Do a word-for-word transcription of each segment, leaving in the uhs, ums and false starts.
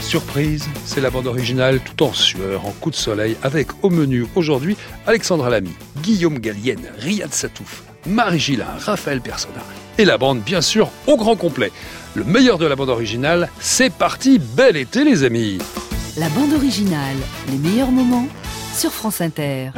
Surprise, c'est la bande originale tout en sueur, en coup de soleil, avec au menu aujourd'hui Alexandra Lamy, Guillaume Gallienne, Riyad Satouf, Marie Gillin, Raphaël Persona et la bande bien sûr au grand complet. Le meilleur de la bande originale, c'est parti, bel été les amis. La bande originale, les meilleurs moments sur France Inter.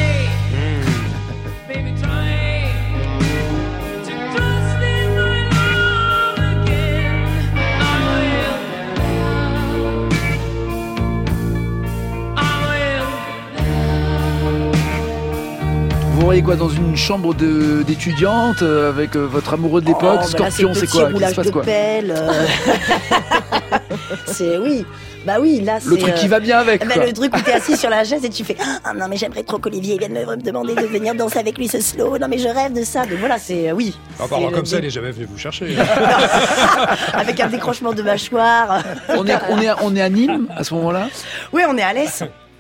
Vous voyez quoi dans une chambre de, d'étudiante euh, avec euh, votre amoureux de l'époque, oh, Scorpion, bah là, c'est, c'est quoi? Roulage se passe de quoi pelle. Euh... c'est oui. Bah oui, là c'est le truc euh... qui va bien avec. Bah, le truc où t'es assis sur la chaise et tu fais ah non mais j'aimerais trop qu'Olivier vienne me demander de venir danser avec lui ce slow. Non mais je rêve de ça. Donc voilà, c'est euh, oui. En parlant comme ça, il est jamais venu vous chercher. Avec un décrochement de mâchoire. On est on est on est à Nîmes à ce moment-là. Oui, on est à Alès.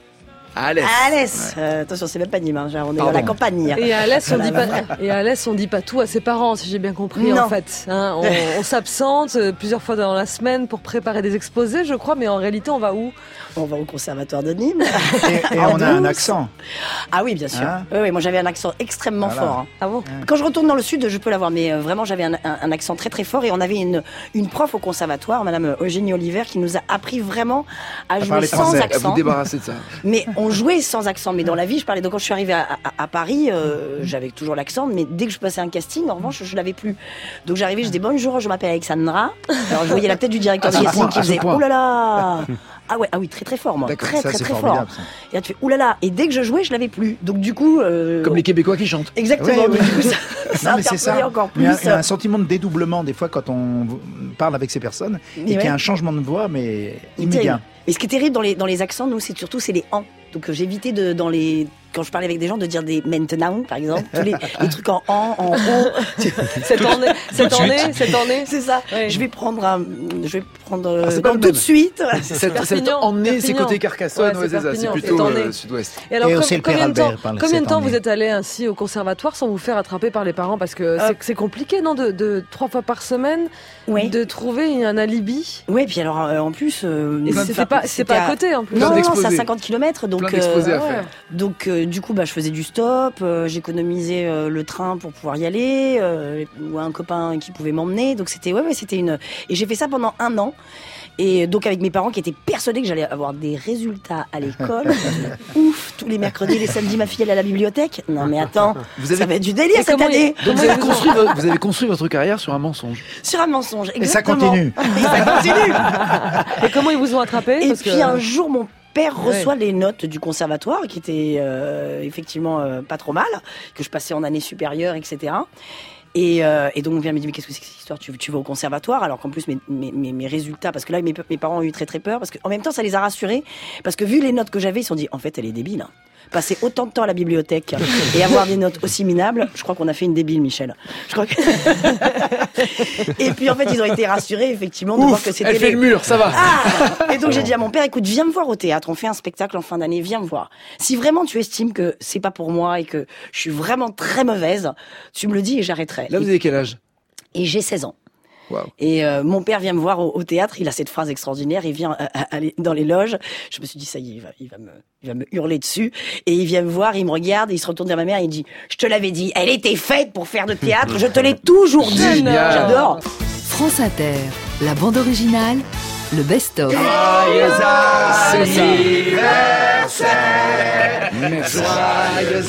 À Alès. À Alès. Ouais. Euh, attention, c'est même pas Nîmes, hein, genre, on est Pardon. Dans la campagne. Et à Alès, on dit pas, et à Alès, on dit pas tout à ses parents, si j'ai bien compris, non. en fait. Hein, on, on s'absente plusieurs fois dans la semaine pour préparer des exposés, je crois, mais en réalité, on va où? On va au conservatoire de Nîmes. Et, et on a un accent. Ah oui, bien sûr. Hein oui, oui, moi j'avais un accent extrêmement voilà. fort. Hein. Ah bon? Quand je retourne dans le sud, je peux l'avoir, mais euh, vraiment j'avais un, un, un accent très très fort et on avait une, une prof au conservatoire, Madame Eugénie Oliver, qui nous a appris vraiment à, à jouer sans français, accent. À vous débarrasser de ça. Mais on jouait sans accent, mais dans la vie, je parlais. Donc quand je suis arrivée à, à, à Paris, euh, j'avais toujours l'accent, mais dès que je passais un casting, en revanche, je l'avais plus. Donc j'arrivais, je disais bonjour, je m'appelle Alexandra. Alors je voyais la tête du directeur de casting qui faisait oh là là. Ah ouais, ah oui, très très fort moi, D'accord, très ça, très c'est très fort. Ça. Et là tu fais oulala, et dès que je jouais, je l'avais plus. Donc du coup, euh... comme les Québécois qui chantent. Exactement. Oui, oui. Du coup, ça, ça non, mais c'est ça. Encore plus. Il y, a, il y a un sentiment de dédoublement des fois quand on parle avec ces personnes mais et ouais. qu'il y a un changement de voix, mais immédiat. Mais ce qui est terrible dans les dans les accents, nous, c'est surtout c'est les en. Donc j'évitais de dans les quand je parlais avec des gens de dire des maintenant par exemple tous les, les trucs en en en o cette année cette année cette année c'est ça ouais. je vais prendre un je vais prendre ah, c'est non, tout de suite cette cette année c'est côté Carcassonne ouais, ouais, c'est, c'est ça c'est plutôt euh, sud-ouest et alors et com- aussi combien de temps combien de temps année. Vous êtes allé ainsi au conservatoire sans vous faire attraper par les parents parce que c'est, c'est compliqué non de, de trois fois par semaine ouais. de trouver un alibi ouais puis alors euh, en plus euh, et c'était pas c'est pas à côté en plus non non c'est à cinquante kilomètres donc donc du coup bah je faisais du stop, euh, j'économisais euh, le train pour pouvoir y aller, euh, ou un copain qui pouvait m'emmener. Donc c'était ouais, ouais c'était une et j'ai fait ça pendant un an. Et donc avec mes parents qui étaient persuadés que j'allais avoir des résultats à l'école. Ouf, tous les mercredis, les samedis, ma fille elle est à la bibliothèque. Non mais attends, vous avez... ça va être du délire cette année. Donc vous avez, construit votre, vous avez construit votre carrière sur un mensonge. Sur un mensonge, exactement. Et ça continue. Et ça continue. Et comment ils vous ont attrapé? Et parce puis que... un jour mon père reçoit ouais. les notes du conservatoire qui étaient euh, effectivement euh, pas trop mal, que je passais en année supérieure, et cetera. Et, euh, et donc on vient me dire mais qu'est-ce que c'est que cette histoire, tu, tu vas au conservatoire alors qu'en plus mes, mes, mes résultats, parce que là mes, mes parents ont eu très très peur, parce qu'en même temps ça les a rassurés, parce que vu les notes que j'avais, ils se sont dit en fait elle est débile. Hein. Passer autant de temps à la bibliothèque et avoir des notes aussi minables, je crois qu'on a fait une débile, Michel. Je crois que... Et puis en fait, ils ont été rassurés effectivement de Ouf, voir que c'était. Elle fait les... le mur, ça va. Ah et donc j'ai dit à mon père, écoute, viens me voir au théâtre. On fait un spectacle en fin d'année, viens me voir. Si vraiment tu estimes que c'est pas pour moi et que je suis vraiment très mauvaise, tu me le dis et j'arrêterai. Là, vous avez quel âge? Et j'ai seize ans. Wow. Et euh, mon père vient me voir au, au théâtre, il a cette phrase extraordinaire, il vient euh, aller dans les loges. Je me suis dit ça y est, il va, il va me, il va me hurler dessus. Et il vient me voir, il me regarde, et il se retourne vers ma mère, et il dit je te l'avais dit, elle était faite pour faire de théâtre, je te l'ai toujours dit. Génial. J'adore. France Inter, la bande originale, le best-of. Joyeux anniversaire, joyeux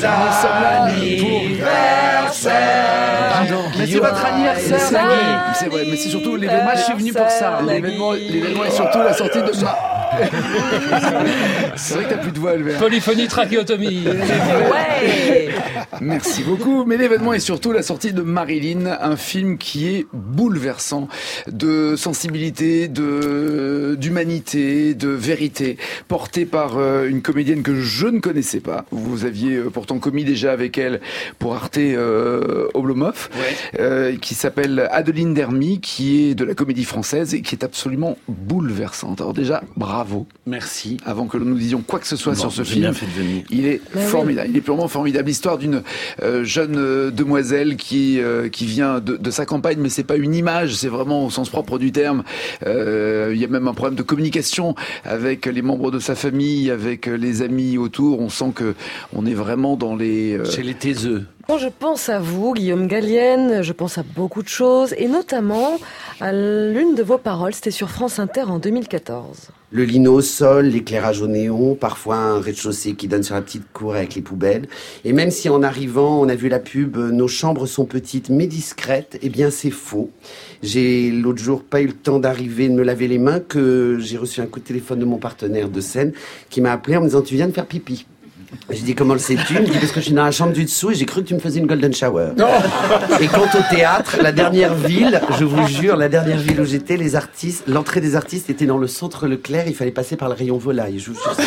anniversaire. Pardon, mais c'est votre anniversaire. C'est vrai, c'est vrai, mais c'est surtout l'événement. Moi, je suis venu pour ça. L'événement, l'événement est surtout la sortie de ma. C'est vrai que t'as plus de voix, Albert. Polyphonie, trachéotomie. Ouais. Merci beaucoup. Mais l'événement est surtout la sortie de Marilyn, un film qui est bouleversant de sensibilité, de d'humanité, de vérité, porté par euh, une comédienne que je ne connaissais pas. Vous aviez euh, pourtant commis déjà avec elle pour Arte euh, Oblomov, ouais. euh, qui s'appelle Adeline Dermy, qui est de la comédie française et qui est absolument bouleversante. Alors déjà, bravo. bravo. Merci. Avant que nous disions quoi que ce soit bon, sur ce j'ai film, bien fait de venir. il est Mais formidable. oui. Il est purement formidable. L'histoire d'une euh, jeune euh, demoiselle qui euh, qui vient de, de sa campagne, mais c'est pas une image, c'est vraiment au sens propre du terme. Euh, il y a même un problème de communication avec les membres de sa famille, avec les amis autour. On sent que on est vraiment dans les euh... chez les taiseux. Bon, je pense à vous, Guillaume Gallienne, je pense à beaucoup de choses, et notamment à l'une de vos paroles, c'était sur France Inter en deux mille quatorze. Le lino au sol, l'éclairage au néon, parfois un rez-de-chaussée qui donne sur la petite cour avec les poubelles. Et même si en arrivant, on a vu la pub, nos chambres sont petites mais discrètes, eh bien c'est faux. J'ai l'autre jour pas eu le temps d'arriver, de me laver les mains, que j'ai reçu un coup de téléphone de mon partenaire de scène qui m'a appelé en me disant « Tu viens de faire pipi ». J'ai dit comment le sais-tu? Il me dit parce que je suis dans la chambre du dessous et j'ai cru que tu me faisais une golden shower. Et quant au théâtre, la dernière ville, je vous jure, la dernière ville où j'étais, les artistes, l'entrée des artistes était dans le centre Leclerc, il fallait passer par le rayon volaille. Je vous jure.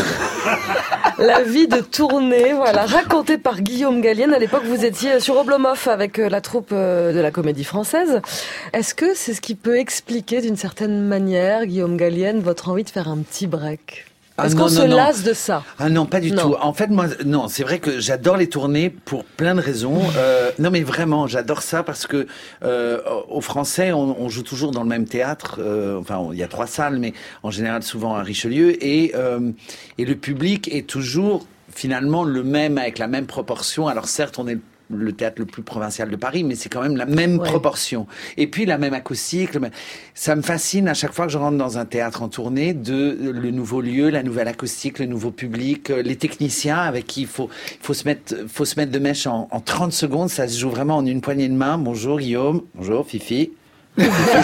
La vie de tournée, voilà, racontée par Guillaume Gallienne. À l'époque, vous étiez sur Oblomov avec la troupe de la Comédie Française. Est-ce que c'est ce qui peut expliquer d'une certaine manière, Guillaume Gallienne, votre envie de faire un petit break? Est-ce Ah, qu'on non, se non, non. lasse de ça? Ah non, pas du Non. tout. En fait, moi, non, c'est vrai que j'adore les tournées pour plein de raisons. Euh, non, mais vraiment, j'adore ça parce que euh, aux Français, on, on joue toujours dans le même théâtre. Euh, enfin, il y a trois salles, mais en général souvent à Richelieu, et euh, et le public est toujours finalement le même, avec la même proportion. Alors certes, on est le théâtre le plus provincial de Paris, mais c'est quand même la même Ouais. proportion. Et puis la même acoustique. Le même... Ça me fascine à chaque fois que je rentre dans un théâtre en tournée, de le nouveau lieu, la nouvelle acoustique, le nouveau public, les techniciens avec qui il faut, il faut se mettre, faut se mettre de mèche en, en trente secondes. Ça se joue vraiment en une poignée de main. Bonjour Guillaume. Bonjour Fifi. et,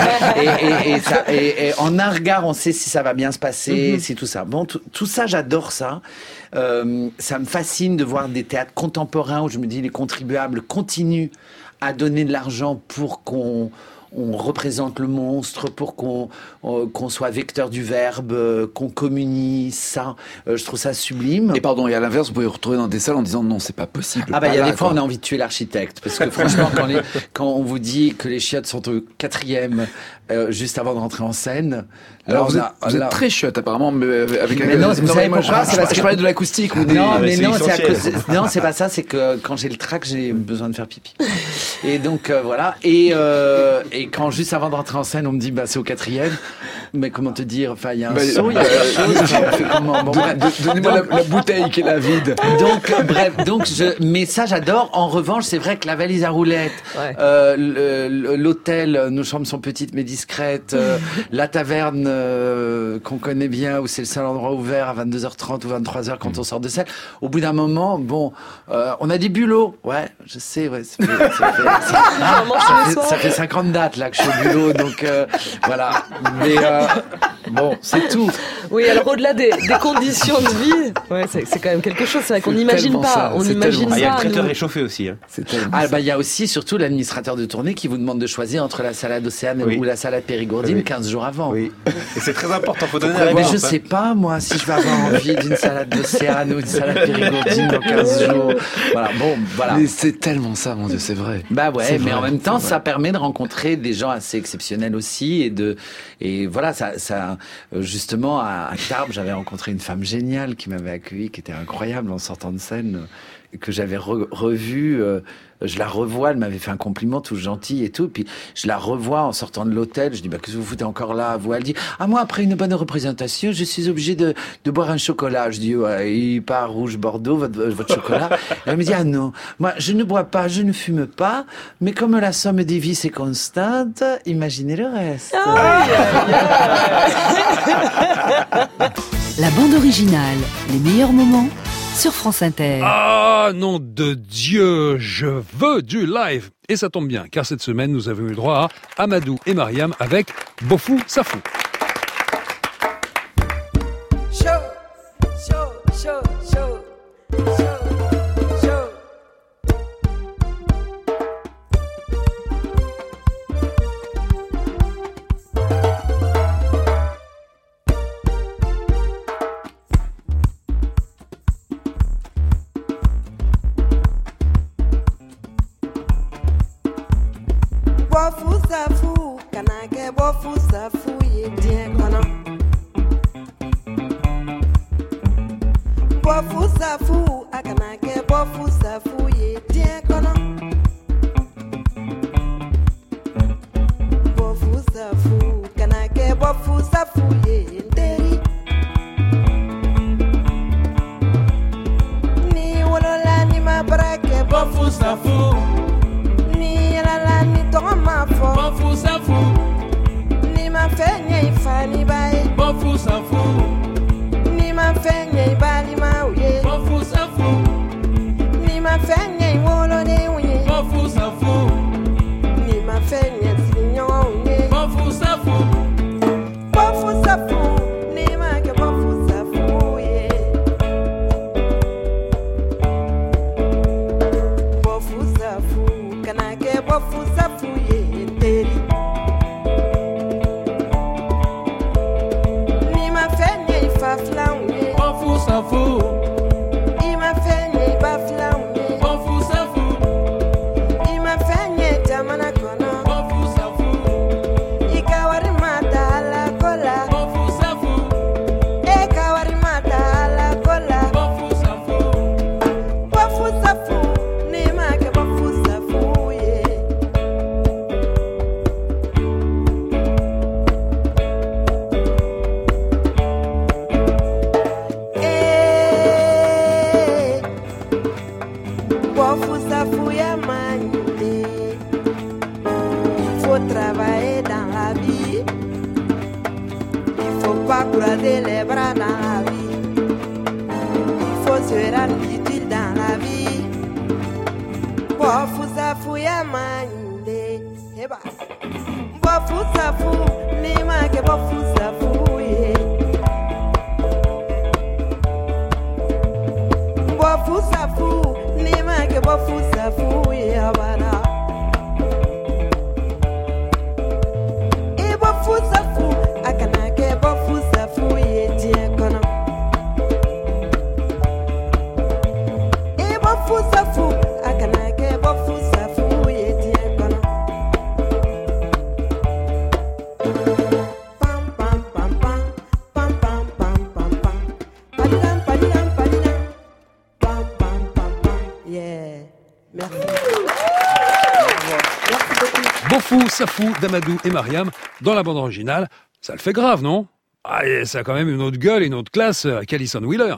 et, et, ça, et, et en un regard, on sait si ça va bien se passer, mm-hmm. si tout ça. Bon, tout, tout ça, j'adore ça. Euh, ça me fascine de voir des théâtres contemporains où je me dis les contribuables continuent à donner de l'argent pour qu'on on représente le monstre, pour qu'on euh, qu'on soit vecteur du verbe, euh, qu'on communie ça. Euh, je trouve ça sublime. Et pardon, et à l'inverse, vous pouvez vous retrouver dans des salles en disant non, c'est pas possible. Ah bah il y a là, des fois quoi. on a envie de tuer l'architecte parce que franchement quand, les, quand on vous dit que les chiottes sont au quatrième euh, juste avant de rentrer en scène. Alors là, vous, on êtes, a, vous là... êtes très chiotte apparemment, mais avec mais un... non, vous savez moi, pourquoi je, c'est parce je que... parlais de l'acoustique ou des... Non, mais c'est non, c'est à essentiel. cause... non, c'est pas ça. C'est que quand j'ai le trac, j'ai besoin de faire pipi. Et donc euh, voilà. Et euh, et quand juste avant de rentrer en scène, on me dit bah c'est au quatrième. Mais comment te dire? Enfin, il y a un Bah, saut, il y a quelque chose. Enfin, on fait comment? Bon, bref. Donnez-moi Donc- la, la bouteille qui est la vide. Donc, bref, donc je, mais ça j'adore. En revanche, c'est vrai que la valise à roulettes, Ouais. euh, le- l'hôtel, nos chambres sont petites mais discrètes, euh, la taverne euh, qu'on connaît bien, où c'est le seul endroit ouvert à vingt-deux heures trente ou vingt-trois heures quand on sort de scène. Au bout d'un moment, bon, euh, on a des bulots. Ouais, je sais, ouais. Ça fait, ça fait, ça- Vraiment, ça tous les fait- soirs. ça fait cinquante dates là que je suis au bulot, donc euh, voilà. Mais euh, bon, c'est tout. Oui, alors au-delà des, des conditions de vie, ouais, c'est, c'est quand même quelque chose. C'est vrai qu'on C'est n'imagine tellement pas. ça, On c'est n'imagine tellement Ah, il y a le pas. traiteur nous. réchauffé aussi. Hein. C'est tellement Ah ça. bah il y a aussi surtout l'administrateur de tournée qui vous demande de choisir entre la salade Océane Oui. ou la salade Périgourdine Oui. quinze jours avant. Oui. Et c'est très important. Faut donner Ouais, la mais réponse, je hein. sais pas moi si je vais avoir envie d'une salade d'Océane ou d'une salade Périgourdine dans quinze jours. Voilà, bon, voilà. Mais c'est tellement ça, mon Dieu, c'est vrai. Bah ouais, C'est mais vrai, en même temps, c'est ça vrai. permet de rencontrer des gens assez exceptionnels aussi et de et voilà, ça, ça euh, justement à, à Tarbes, j'avais rencontré une femme géniale qui m'avait accueilli, qui était incroyable en sortant de scène, euh, que j'avais re- revue. Euh, je la revois, elle m'avait fait un compliment tout gentil et tout, puis je la revois en sortant de l'hôtel. Je dis bah qu'est-ce que vous foutez encore là, vous? Elle dit ah moi après une bonne représentation, je suis obligée de de boire un chocolat. Je dis ouais, il part rouge Bordeaux votre votre chocolat. Elle me dit ah non, moi je ne bois pas, je ne fume pas, mais comme la somme des vies est constante, imaginez le reste. La bande originale, les meilleurs moments sur France Inter. Ah, nom de Dieu, je veux du live. Et ça tombe bien, car cette semaine, nous avons eu le droit à Amadou et Mariam avec Bofou Safou. Chaud, chaud, chaud, chaud, chaud, chaud. Bofu safu, kanake bofu safu ye die kono. bofu safu akana ke bofu safu ye tien kono bofu safu kana ke bofu safu ye nderi ni wolola ni mabrake bofu safu ni la ni toma fo bofu safu ni ma fenye ifani bae bofu safu ni ma fenye ibali ma uye bofu safu ni ma fenye wolo de uye bofu safu ni ma fenye sinyo uye bofu safu bofu safu ni ma ke bofu safu uye bofu safu kana ke bofu safu ye teri ni ma fenye ifa flan uye bofu safu ni ma fenye iba flan uye bofu safu ni ma fenye jamana kono bofu safu ikawari mata ala kola bofu safu e kawari mata ala kola bofu safu bofu safu ni ma ke bofu safu ye Eh, bofu safu ya manite. Il faut travailler dans la vie. Il faut pas croiser les bras dans la vie. Il faut se rendre utile dans la vie. Bofu safu ya manite. Eba. Bofu safu ni ma ke bofu safu ye. Bofu safu ni ma ke bofu safu ye abana. E bofu safu akana ke bofu safu ye tie kono. E bofu safu akana ke bofu safu ye tie kono. Pam pam pam pam pam pam pam pam pam. Padidam padidam padidam. Pam pam pam pam. Yeah. Merci. Bofou, Safou, Damadou et Mariam, dans la bande originale, ça le fait grave, non? Ah, et ça a quand même une autre gueule et une autre classe qu'Alison Wheeler.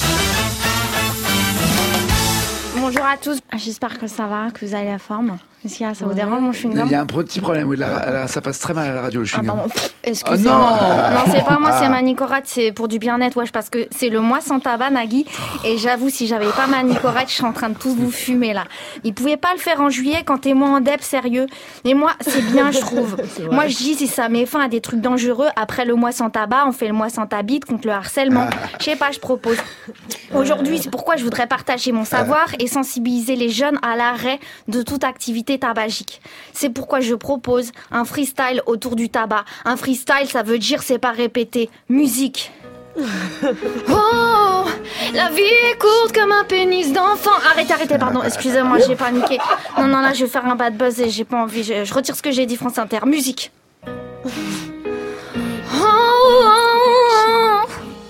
Bonjour à tous, j'espère que ça va, que vous avez la forme. Est-ce qu'il y a, ça vous dérange mon chewing-gum? Il y a un petit problème, oui, là, là, ça passe très mal à la radio le Ah chewing-gum. pardon, Pff, excusez-moi. Oh non non, c'est pas moi, c'est Ah. ma Nicorette, c'est pour du bien-être, wesh, parce que c'est le mois sans tabac, Nagui. Et j'avoue, si j'avais pas ma Nicorette, je serais en train de tous vous fumer, là. Ils pouvaient pas le faire en juillet quand t'es moins en dep, sérieux. Et moi, c'est bien, je trouve. Moi, je dis, si ça met fin à des trucs dangereux, après le mois sans tabac, on fait le mois sans tabit contre le harcèlement. Je sais pas, je propose. Aujourd'hui, c'est pourquoi je voudrais partager mon savoir et sensibiliser les jeunes à l'arrêt de toute activité tabagique. C'est pourquoi je propose un freestyle autour du tabac. Un freestyle, ça veut dire c'est pas répété. Musique. Oh, la vie est courte comme un pénis d'enfant. Arrêtez, arrêtez, pardon, excusez-moi, j'ai paniqué. Non, non, là, je vais faire un bad buzz et j'ai pas envie. Je, je retire ce que j'ai dit, France Inter. Musique. Oh, oh, oh.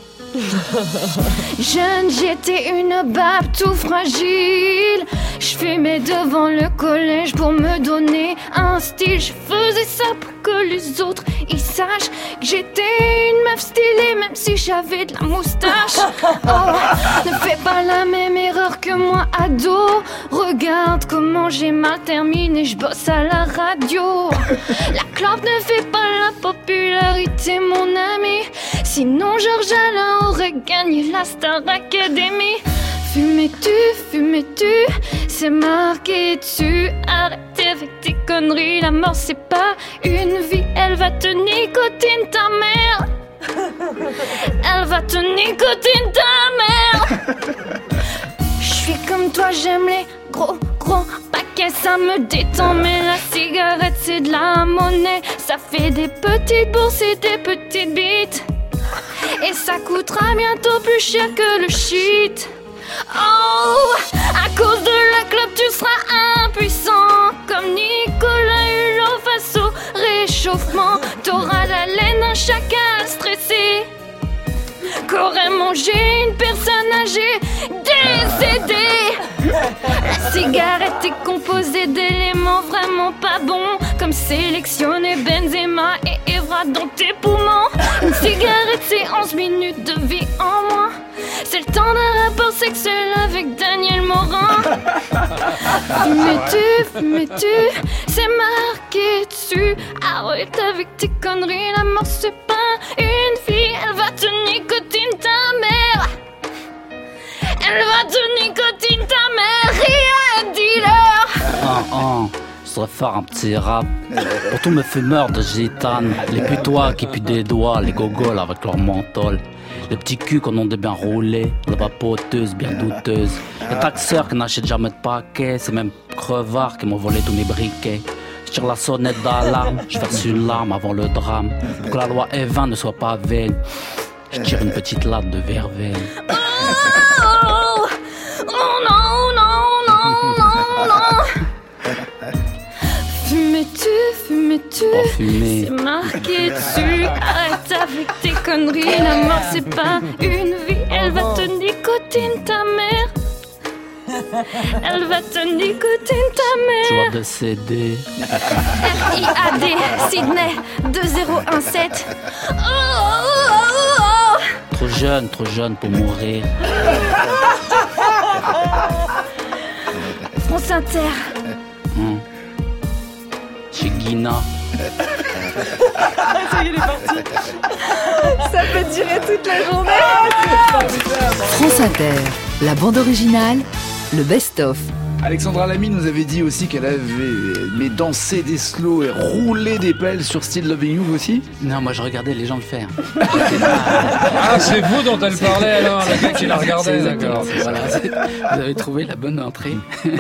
Jeune, j'étais une babe tout fragile. Je fumais devant le collège pour me donner un style. Je faisais ça pour que les autres ils sachent que j'étais une meuf stylée, même si j'avais de la moustache. Oh, ne fais pas la même erreur que moi, ado. Regarde comment j'ai mal terminé, je bosse à la radio. La clope ne fait pas la popularité, mon ami. Sinon, Georges Alain aurait gagné la Star Academy. Fumais-tu, fumais-tu, c'est marqué dessus. Arrêtez avec tes conneries, la mort c'est pas une vie. Elle va te nicotine ta mère. Elle va te nicotine ta mère. Je suis comme toi, j'aime les gros, gros paquets, ça me détend. Mais la cigarette c'est de la monnaie. Ça fait des petites bourses et des petites bites. Et ça coûtera bientôt plus cher que le shit. Oh, à cause de la clope tu seras impuissant. Comme Nicolas Hulot face au réchauffement. T'auras la laine d'un chacal stressé. qu'aurait mangé une personne âgée décédée. La cigarette est composée d'éléments vraiment pas bons, comme sélectionner Benzema et Evra dans tes poumons. Une cigarette c'est onze minutes de vie en moins. C'est le temps d'un rapport sexuel avec Daniel Morin. Fumais-tu, fumais-tu, c'est marqué dessus. Arrête avec tes conneries, la mort c'est pas une fille. Elle va te nicotine ta mère. Elle va te nicotine ta mère. Rien, dealer. Ah, ah, je voudrais faire un petit rap pour tous mes fumeurs de gitane, les putois qui puent des doigts, les gogoles avec leur menthol, les petits culs qu'on a bien roulés, la vapoteuse bien douteuse, les taxeurs qui n'achètent jamais de paquets, ces mêmes crevards qui m'ont volé tous mes briquets. Je tire la sonnette d'alarme, je verse une larme avant le drame, pour que la loi E vingt ne soit pas vaine. Je tire une petite latte de verveine. Oh, oh, oh non, non, non, non, non. Fumais-tu, fumais-tu, oh, fumer. C'est marqué dessus. Arrête avec tes conneries, la mort c'est pas une vie. Elle va te nicotine ta mère. Elle va te nicotine ta mère. Je vois décéder. R I A D, Sydney, deux zéro un sept. Oh, oh, oh, oh. Trop jeune, trop jeune pour mourir. France Inter. Hum. Chez Guina. Ça y est, il est parti. Ça peut durer toute la journée. France Inter, la bande originale, le best-of. Alexandra Lamy nous avait dit aussi qu'elle avait mais dansé des slows et roulé des pelles sur Still Loving You aussi. Non, moi je regardais les gens le faire. Ah, c'est vous dont elle parlait alors, le gars qui la regardait, d'accord. Voilà, vous avez trouvé la bonne entrée.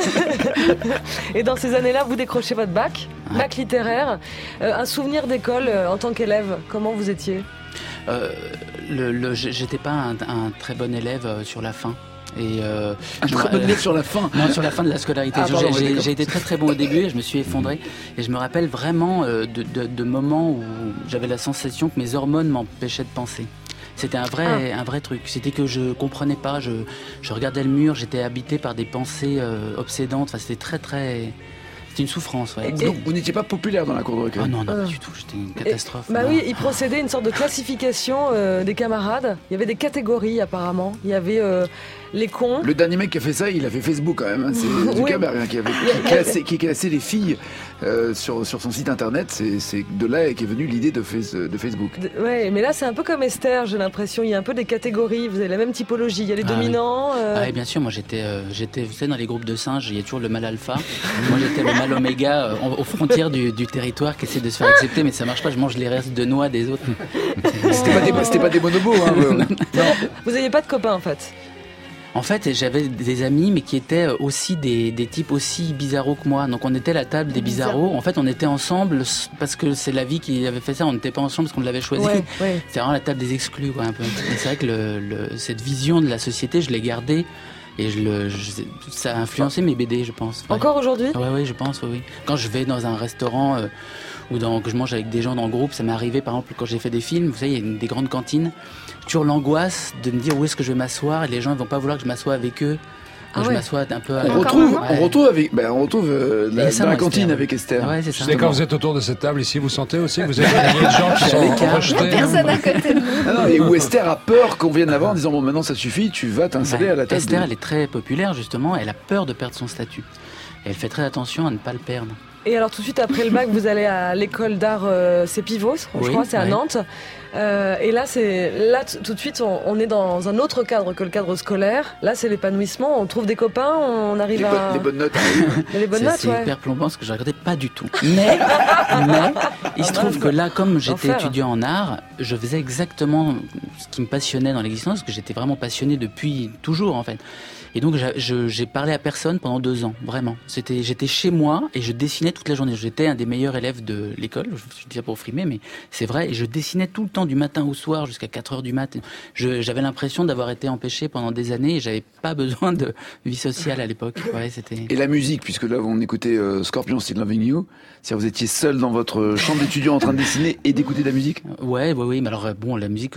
Et dans ces années-là, vous décrochez votre bac, ouais. bac littéraire. Euh, un souvenir d'école euh, en tant qu'élève, comment vous étiez ? euh, le, le, J'étais pas un, un très bon élève euh, sur la fin. Et euh, un très bon élève sur la fin. Non, sur la fin de la scolarité. Ah, pardon, j'ai, oui, j'ai été très très bon au début et je me suis effondré. Et je me rappelle vraiment euh, de, de, de moments où j'avais la sensation que mes hormones m'empêchaient de penser. C'était un vrai, ah. un vrai truc. C'était que je comprenais pas. Je, je regardais le mur, j'étais habité par des pensées euh, obsédantes. Enfin, c'était très très. C'était une souffrance, ouais. Donc, vous n'étiez pas populaire dans la cour de récré ? Ah non, non, pas du tout. J'étais une catastrophe. Et, bah oui, il procédait à une sorte de classification euh, des camarades. Il y avait des catégories, apparemment. Il y avait euh, les cons. Le dernier mec qui a fait ça, il a fait Facebook quand même. Hein. C'est Zuckerberg oui. qui, avait, qui, classé, qui classait les filles euh, sur, sur son site internet. C'est, c'est de là qu'est venue l'idée de, face, de Facebook. De, ouais, mais là, c'est un peu comme Esther, j'ai l'impression. Il y a un peu des catégories. Vous avez la même typologie. Il y a les ah, dominants. Oui. Euh... Ah, et bien sûr, moi, j'étais, euh, j'étais, vous savez, dans les groupes de singes, il y a toujours le mâle alpha. Moi, j'étais le mâle oméga. Euh, aux frontières du, du territoire qui essaie de se faire accepter, mais ça marche pas, je mange les restes de noix des autres. C'était pas des, c'était pas des bonobos, hein. Non. Vous n'aviez pas de copains en fait? En fait, j'avais des amis, mais qui étaient aussi des, des types aussi bizarros que moi. Donc on était la table des bizarros. En fait, on était ensemble parce que c'est la vie qui avait fait ça. On n'était pas ensemble parce qu'on l'avait choisi. Ouais, ouais. C'est vraiment la table des exclus, quoi, un peu. Et c'est vrai que le, le, cette vision de la société, je l'ai gardée. Et je le, je, ça a influencé mes B D, je pense. Ouais. Encore aujourd'hui ? Oui, oui, je pense, oui, oui. Quand je vais dans un restaurant euh, ou dans, que je mange avec des gens dans le groupe, ça m'est arrivé, par exemple, quand j'ai fait des films, vous savez, il y a une, des grandes cantines, toujours l'angoisse de me dire où est-ce que je vais m'asseoir et les gens ne vont pas vouloir que je m'assoie avec eux. Ah je ouais. m'assois un peu. On retrouve, ouais. on retrouve avec, ben on retrouve euh, la, ça, dans la Esther, cantine ouais. avec Esther. Ouais, c'est ça. Et quand vous êtes autour de cette table ici, vous sentez aussi que vous avez des gens qui sont rejetés. Personne à côté de nous. Ah non, et où Esther a peur qu'on vienne la voir en disant bon maintenant ça suffit, tu vas t'installer ouais. à la table. Esther, de... elle est très populaire justement. Elle a peur de perdre son statut. Et elle fait très attention à ne pas le perdre. Et alors tout de suite après le bac, vous allez à l'école d'art, euh, c'est Pivot, je oui, crois, c'est à oui. Nantes. Euh, et là, c'est là t- tout de suite, on, on est dans un autre cadre que le cadre scolaire. Là, c'est l'épanouissement. On trouve des copains, on arrive les à bonnes, les bonnes notes. les bonnes c'est, notes, c'est ouais. hyper plombant parce que je regardais pas du tout. Mais, mais il se trouve que là, comme j'étais Enfer. étudiant en art, je faisais exactement ce qui me passionnait dans l'existence, parce que j'étais vraiment passionné depuis toujours en fait. Et donc j'ai, je, j'ai parlé à personne pendant deux ans, vraiment. C'était, j'étais chez moi et je dessinais toute la journée. J'étais un des meilleurs élèves de l'école, je suis déjà pour frimer, mais c'est vrai. Et je dessinais tout le temps, du matin au soir, jusqu'à quatre heures du matin. Je, j'avais l'impression d'avoir été empêché pendant des années et j'avais pas besoin de vie sociale à l'époque. Ouais, c'était... Et la musique, puisque là on écoutait euh, Scorpions Still Loving You, si vous étiez seul dans votre chambre d'étudiant en train de dessiner et d'écouter de la musique. Ouais, ouais, oui. Mais alors bon, la musique que j'écoutais,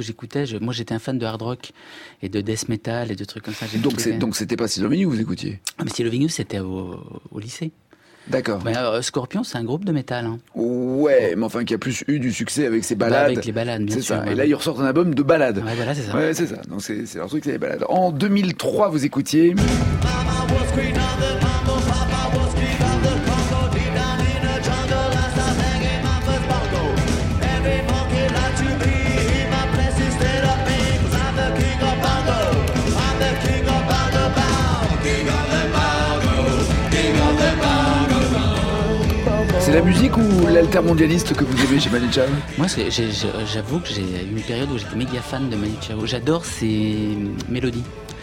je, moi j'étais un fan de hard rock et de death metal et de trucs comme ça. Donc, c'est, donc c'était pas Silo Vignoux que vous écoutiez? Ah, mais Silo Vignoux, c'était au, au lycée. D'accord. Mais, euh, Scorpion, c'est un groupe de métal. Hein. Ouais, mais enfin qui a plus eu du succès avec ses balades. Bah, avec les balades, bien c'est sûr. ça. Ouais. Et là, ils ressortent un album de balades. Ouais, voilà, c'est ça. Ouais, c'est ça. Donc c'est, c'est leur truc, c'est les balades. En deux mille trois, vous écoutiez. C'est la musique ou l'altermondialiste que vous aimez chez Manu Chao? Moi, c'est, j'ai, j'avoue que j'ai eu une période où j'étais méga fan de Manu Chao. J'adore ses mélodies.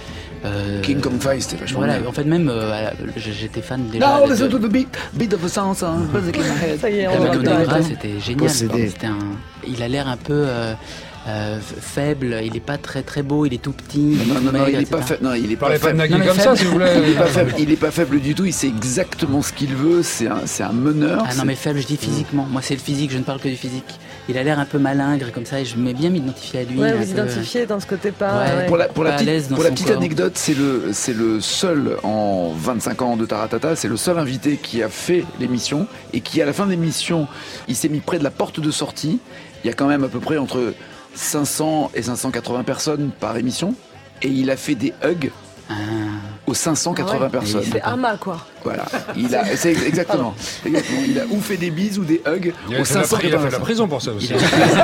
Euh, King Kong Five, c'était vachement voilà, bien. en fait, même, euh, j'étais fan déjà. No, listen to the beat, beat of a sound, sound, buzzing in my head. Ça y est, La on Mélodie va Gras, c'était génial. Possédé. C'était un, il a l'air un peu euh, euh, faible, il est pas très très beau, il est tout petit. Non, non, non, maigre, il est et cetera. pas faible. Non, il est pas Parlez pas de faible. Nagui mais comme faible. ça, si vous voulez. Il est pas faible. Il est pas faible du tout. Il sait exactement ce qu'il veut. C'est un, c'est un meneur. Ah c'est... non mais faible, je dis physiquement. Moi c'est le physique, je ne parle que du physique. Il a l'air un peu malingre comme ça et je m'ai bien m'identifier à lui. Ouais, un vous peu- identifiez dans ce côté pas. Ouais. ouais. Pour la, pour la Pas à l'aise petite, dans pour la son petite corps. anecdote, c'est le, c'est le seul en vingt-cinq ans de Taratata, c'est le seul invité qui a fait l'émission et qui, à la fin de l'émission, il s'est mis près de la porte de sortie. Il y a quand même à peu près entre cinq cents et cinq cent quatre-vingts personnes par émission et il a fait des hugs Ah. aux cinq cent quatre-vingts Ah ouais. personnes. C'est Ama, quoi. Voilà, il a, c'est exactement, exactement. Il a ou fait des bises ou des hugs Il a aux fait la, cinq cent pri- il a fait la quatre-vingts. prison pour ça aussi. Il a-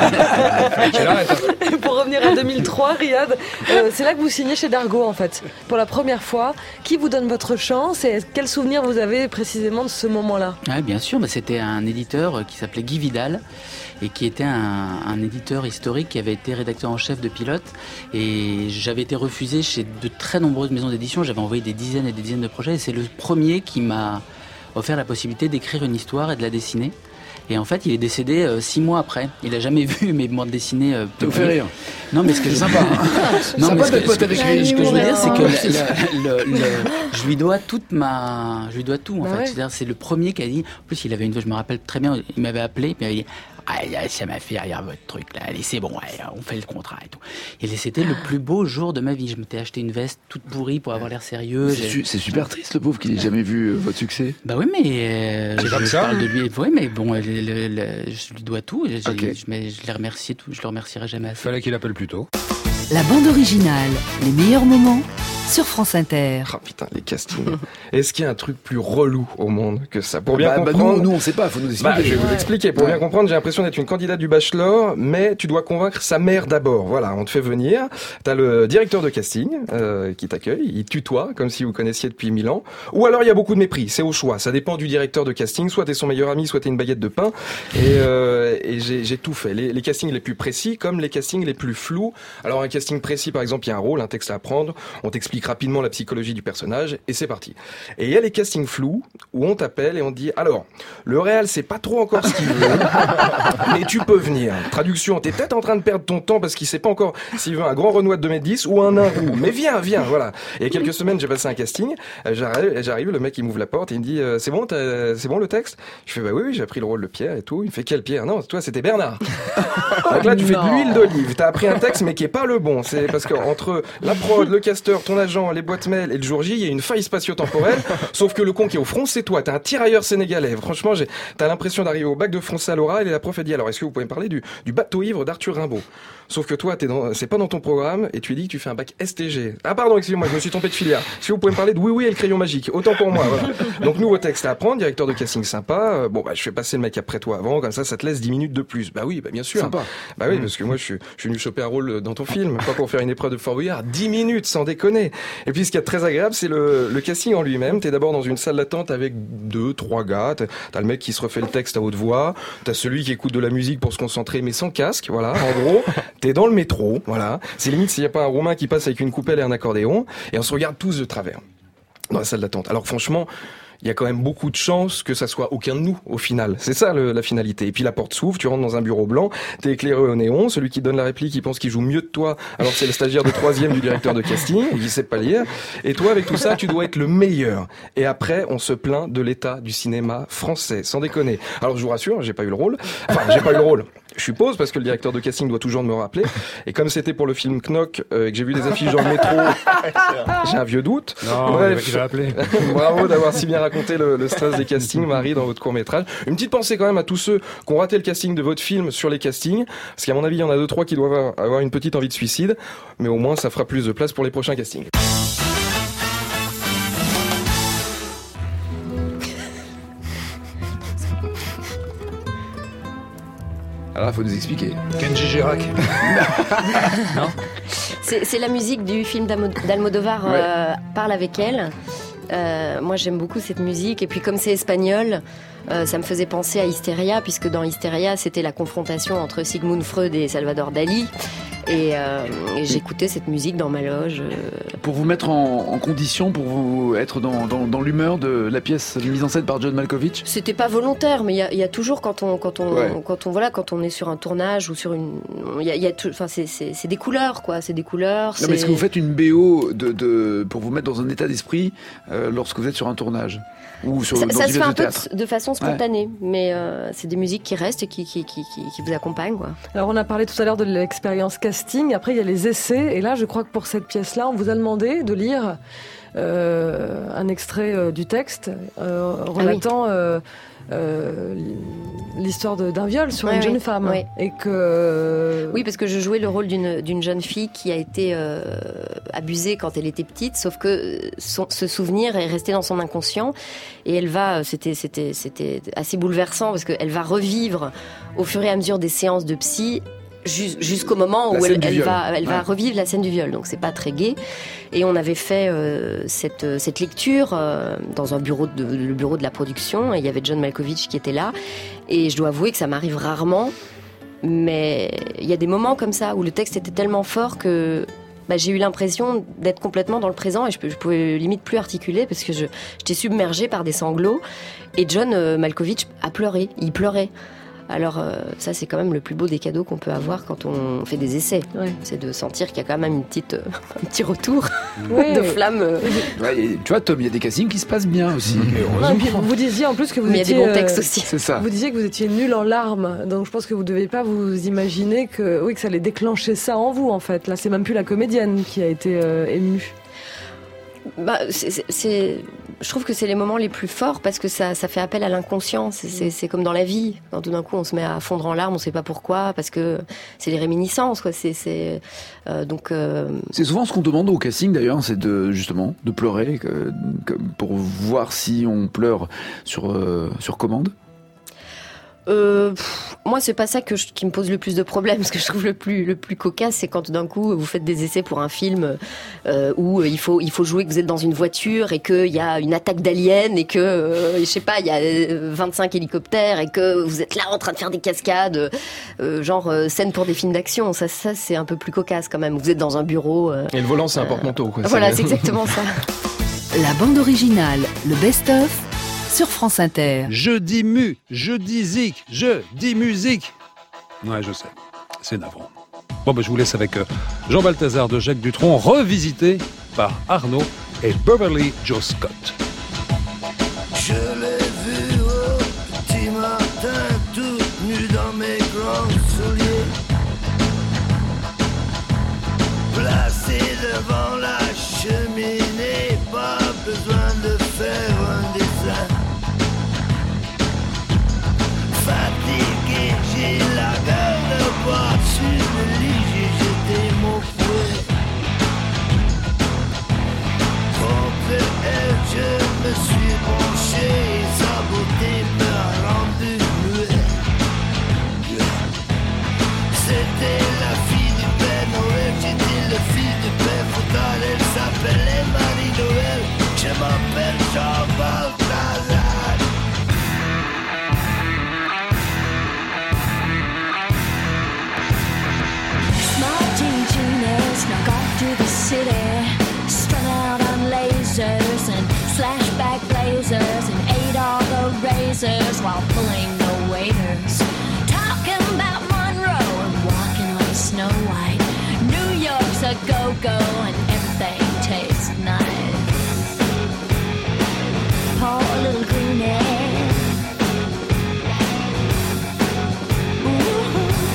Fallait qu'il arrête, hein. Pour revenir à deux mille trois, Riyad, euh, c'est là que vous signez chez Dargaud, en fait. Pour la première fois, qui vous donne votre chance et quel souvenir vous avez précisément de ce moment-là? Ouais, bien sûr, mais c'était un éditeur qui s'appelait Guy Vidal et qui était un, un éditeur historique qui avait été rédacteur en chef de Pilote. Et j'avais été refusé chez de très nombreuses maisons d'édition. J'avais envoyé des dizaines et des dizaines de projets et c'est le premier qui m'a offert la possibilité d'écrire une histoire et de la dessiner. Et en fait, il est décédé euh, six mois après. Il a jamais vu mes bandes dessinées. Euh, Ça vous fait rire. Non, mais ce que C'est je... sympa. Hein. Non, mais Sympa ce d'être que, pote ce que- avec ce lui. que je veux dire, c'est que Oh. le- le- le- le- je lui dois toute ma, je lui dois tout en Bah fait. ouais. C'est-à-dire, c'est le premier qui a dit. En plus, il avait une, je me rappelle très bien, il m'avait appelé, puis il m'avait dit. Ah, ça m'a fait rire votre truc là, allez c'est bon, allez, on fait le contrat et tout. Et c'était le plus beau jour de ma vie. Je m'étais acheté une veste toute pourrie pour avoir l'air sérieux. C'est, su- c'est super triste, le pauvre, qu'il ait jamais vu euh, votre succès. Bah oui, mais euh, C'est je, comme je ça. parle de lui. Oui, mais bon, le- le- le- je lui dois tout. J'ai- Ok. je, mais je l'ai remercié tout. Je le remercierai jamais assez. Fallait qu'il appelle plus tôt. La bande originale, les meilleurs moments sur France Inter. Ah putain, les castings. Est-ce qu'il y a un truc plus relou au monde que ça? Pour bien bah, bah, comprendre. nous, nous, on sait pas, faut nous expliquer. Bah, je vais vous expliquer. Pour Ouais. bien comprendre, j'ai l'impression d'être une candidate du bachelor, mais tu dois convaincre sa mère d'abord. Voilà, on te fait venir. T'as le directeur de casting euh, qui t'accueille. Il tutoie, comme si vous connaissiez depuis mille ans. Ou alors il y a beaucoup de mépris. C'est au choix. Ça dépend du directeur de casting. Soit t'es son meilleur ami, soit t'es une baguette de pain. Et, euh, et j'ai, j'ai tout fait. Les, les castings les plus précis, comme les castings les plus flous. Alors un casting précis, par exemple, il y a un rôle, un texte à apprendre. On t'explique rapidement la psychologie du personnage et c'est parti. Et il y a les castings flous où on t'appelle et on te dit alors le réel c'est pas trop encore ce qu'il veut mais tu peux venir. Traduction, t'es peut-être en train de perdre ton temps parce qu'il sait pas encore s'il veut un grand Renoir de deux mètres dix ou un nain roux, mais viens viens voilà. Et il y a quelques semaines j'ai passé un casting, euh, j'arrive, j'arrive le mec il m'ouvre la porte et il me dit euh, c'est bon t'as- c'est bon le texte. Je fais bah oui oui j'ai appris le rôle de Pierre et tout. Il me fait quel Pierre? Non toi c'était Bernard. Donc là tu fais de l'huile d'olive, t'as appris un texte mais qui est pas le bon. C'est parce que entre la prod, le casteur, ton agent, les boîtes mail et le jour J, il y a une faille spatio-temporelle. Sauf que le con qui est au front, c'est toi. T'es un tirailleur sénégalais. Franchement, j'ai, t'as l'impression d'arriver au bac de français à l'oral et la prof a dit alors est-ce que vous pouvez me parler du, du bateau ivre d'Arthur Rimbaud? Sauf que toi, t'es dans, c'est pas dans ton programme et tu lui dis que tu fais un bac S T G. Ah pardon, excusez-moi, je me suis trompé de filière. Est-ce que vous pouvez me parler de oui oui et le crayon magique? Autant pour moi. Voilà. Donc nouveau texte à apprendre, directeur de casting sympa. Euh, bon bah je fais passer le mec après toi avant, comme ça ça te laisse dix minutes de plus. Bah oui, bah bien sûr. Sympa. Bah oui, parce que moi je suis, je suis venu choper un rôle dans ton film, pas pour faire une épreuve de Fort Boyard. dix minutes, sans déconner. Et puis ce qui est très agréable, c'est le, le casting en lui-même. T'es d'abord dans une salle d'attente avec deux, trois gars. T'as, t'as le mec qui se refait le texte à haute voix. T'as celui qui écoute de la musique pour se concentrer, mais sans casque. Voilà. En gros, t'es dans le métro. Voilà. C'est limite s'il n'y a pas un Roumain qui passe avec une coupelle et un accordéon. Et on se regarde tous de travers dans la salle d'attente. Alors franchement, il y a quand même beaucoup de chances que ça soit aucun de nous, au final. C'est ça, le, la finalité. Et puis la porte s'ouvre, tu rentres dans un bureau blanc, t'es éclairé au néon, celui qui donne la réplique, il pense qu'il joue mieux que toi, alors c'est le stagiaire de troisième du directeur de casting, il sait pas lire. Et toi, avec tout ça, tu dois être le meilleur. Et après, on se plaint de l'état du cinéma français, sans déconner. Alors je vous rassure, j'ai pas eu le rôle. Enfin, j'ai pas eu le rôle. Je suppose, parce que le directeur de casting doit toujours me rappeler. Et comme c'était pour le film Knock euh, et que j'ai vu des affiches dans le métro, j'ai un vieux doute. Non, bref, il va appeler. Bravo d'avoir si bien raconté le, le stress des castings, Marie, dans votre court-métrage. Une petite pensée quand même à tous ceux qui ont raté le casting de votre film sur les castings, parce qu'à mon avis, il y en a deux, trois qui doivent avoir une petite envie de suicide, mais au moins, ça fera plus de place pour les prochains castings. Alors, il faut nous expliquer. Kenji Girac. Non. C'est, c'est la musique du film d'Almodovar, ouais. euh, Parle avec elle. Euh, moi, j'aime beaucoup cette musique. Et puis, comme c'est espagnol, euh, ça me faisait penser à Hysteria, puisque dans Hysteria, c'était la confrontation entre Sigmund Freud et Salvador Dali. Et, euh, et j'écoutais cette musique dans ma loge. Euh... Pour vous mettre en, en condition, pour vous être dans, dans, dans l'humeur de la pièce mise en scène par John Malkovich. C'était pas volontaire, mais il y a, y a toujours quand on quand on ouais. quand on voilà quand on est sur un tournage ou sur une, il y a, y a enfin c'est, c'est c'est des couleurs quoi, c'est des couleurs. Non c'est... mais est-ce que vous faites une B O de, de pour vous mettre dans un état d'esprit euh, lorsque vous êtes sur un tournage? Ou sur, ça dans ça une se fait un peu de, de façon spontanée, ouais. mais euh, c'est des musiques qui restent et qui, qui, qui, qui, qui vous accompagnent, quoi. Alors on a parlé tout à l'heure de l'expérience casting, après il y a les essais, et là je crois que pour cette pièce-là, on vous a demandé de lire euh, un extrait euh, du texte euh, relatant... Ah oui. euh, Euh, l'histoire de, d'un viol sur ouais, une jeune oui, femme oui. et que oui parce que je jouais le rôle d'une, d'une jeune fille qui a été euh, abusée quand elle était petite, sauf que son, ce souvenir est resté dans son inconscient et elle va c'était, c'était, c'était assez bouleversant parce qu'elle va revivre au fur et à mesure des séances de psy jusqu'au moment où elle, elle va, elle ouais. va revivre la scène du viol. Donc c'est pas très gai. Et on avait fait euh, cette cette lecture euh, dans un bureau de le bureau de la production. Et il y avait John Malkovich qui était là. Et je dois avouer que ça m'arrive rarement, mais il y a des moments comme ça où le texte était tellement fort que bah, j'ai eu l'impression d'être complètement dans le présent et je, je pouvais limite plus articuler parce que je, j'étais submergée par des sanglots. Et John euh, Malkovich a pleuré. Il pleurait. Alors euh, ça c'est quand même le plus beau des cadeaux qu'on peut avoir quand on fait des essais, ouais. c'est de sentir qu'il y a quand même une petite, euh, un petit retour ouais. de flamme. Ouais, tu vois Tom, il y a des castings qui se passent bien aussi. Ouais, vous disiez en plus que vous Mais étiez... il y a des bons textes aussi. C'est ça. Vous disiez que vous étiez nul en larmes, donc je pense que vous ne devez pas vous imaginer que, oui, que ça allait déclencher ça en vous en fait. Là c'est même plus la comédienne qui a été euh, émue. Bah, c'est, c'est, c'est, je trouve que c'est les moments les plus forts parce que ça, ça fait appel à l'inconscient. C'est, c'est, c'est comme dans la vie. Quand tout d'un coup on se met à fondre en larmes, on ne sait pas pourquoi, parce que c'est les réminiscences, quoi. C'est, c'est, euh, donc, euh... c'est souvent ce qu'on demande au casting d'ailleurs, c'est de, justement, de pleurer que, que, pour voir si on pleure sur, euh, sur commande. Euh, pff, moi, c'est pas ça que je, qui me pose le plus de problèmes. Ce que je trouve le plus le plus cocasse, c'est quand d'un coup vous faites des essais pour un film euh, où il faut il faut jouer que vous êtes dans une voiture et qu'il y a une attaque d'aliens et que euh, je sais pas, il y a vingt-cinq hélicoptères et que vous êtes là en train de faire des cascades, euh, genre euh, scène pour des films d'action. Ça, ça c'est un peu plus cocasse quand même. Vous êtes dans un bureau. Euh, et le volant, c'est un porte-manteau, quoi. Voilà, c'est, c'est exactement ça. La bande originale, le best-of. Sur France Inter. Je dis mu, je dis zik, je dis musique. Ouais, je sais, c'est navrant. Bon, ben, je vous laisse avec Jean Balthazar de Jacques Dutronc, revisité par Arnaud et Beverly Joe Scott. Je l'ai vu au petit matin, tout nu dans mes grands souliers, placé devant la cheminée, pas besoin de faire un dessin. Fatigué, j'ai la gueule droite sur le lit, j'ai jeté mon fouet. Contre elle, je me suis penché et sa beauté me a rendu muet. C'était la fille du Père Noël, j'étais le fils du Père Foutal, elle s'appelait Marie-Noël, je m'appelle Jean Balthazar. Snuck off to the city, strung out on lasers and flashback blazers, and ate all the razors while pulling the waiters. Talking about Monroe and walking on Snow White. New York's a go-go and everything tastes nice. Poor little Greenie. Ooh.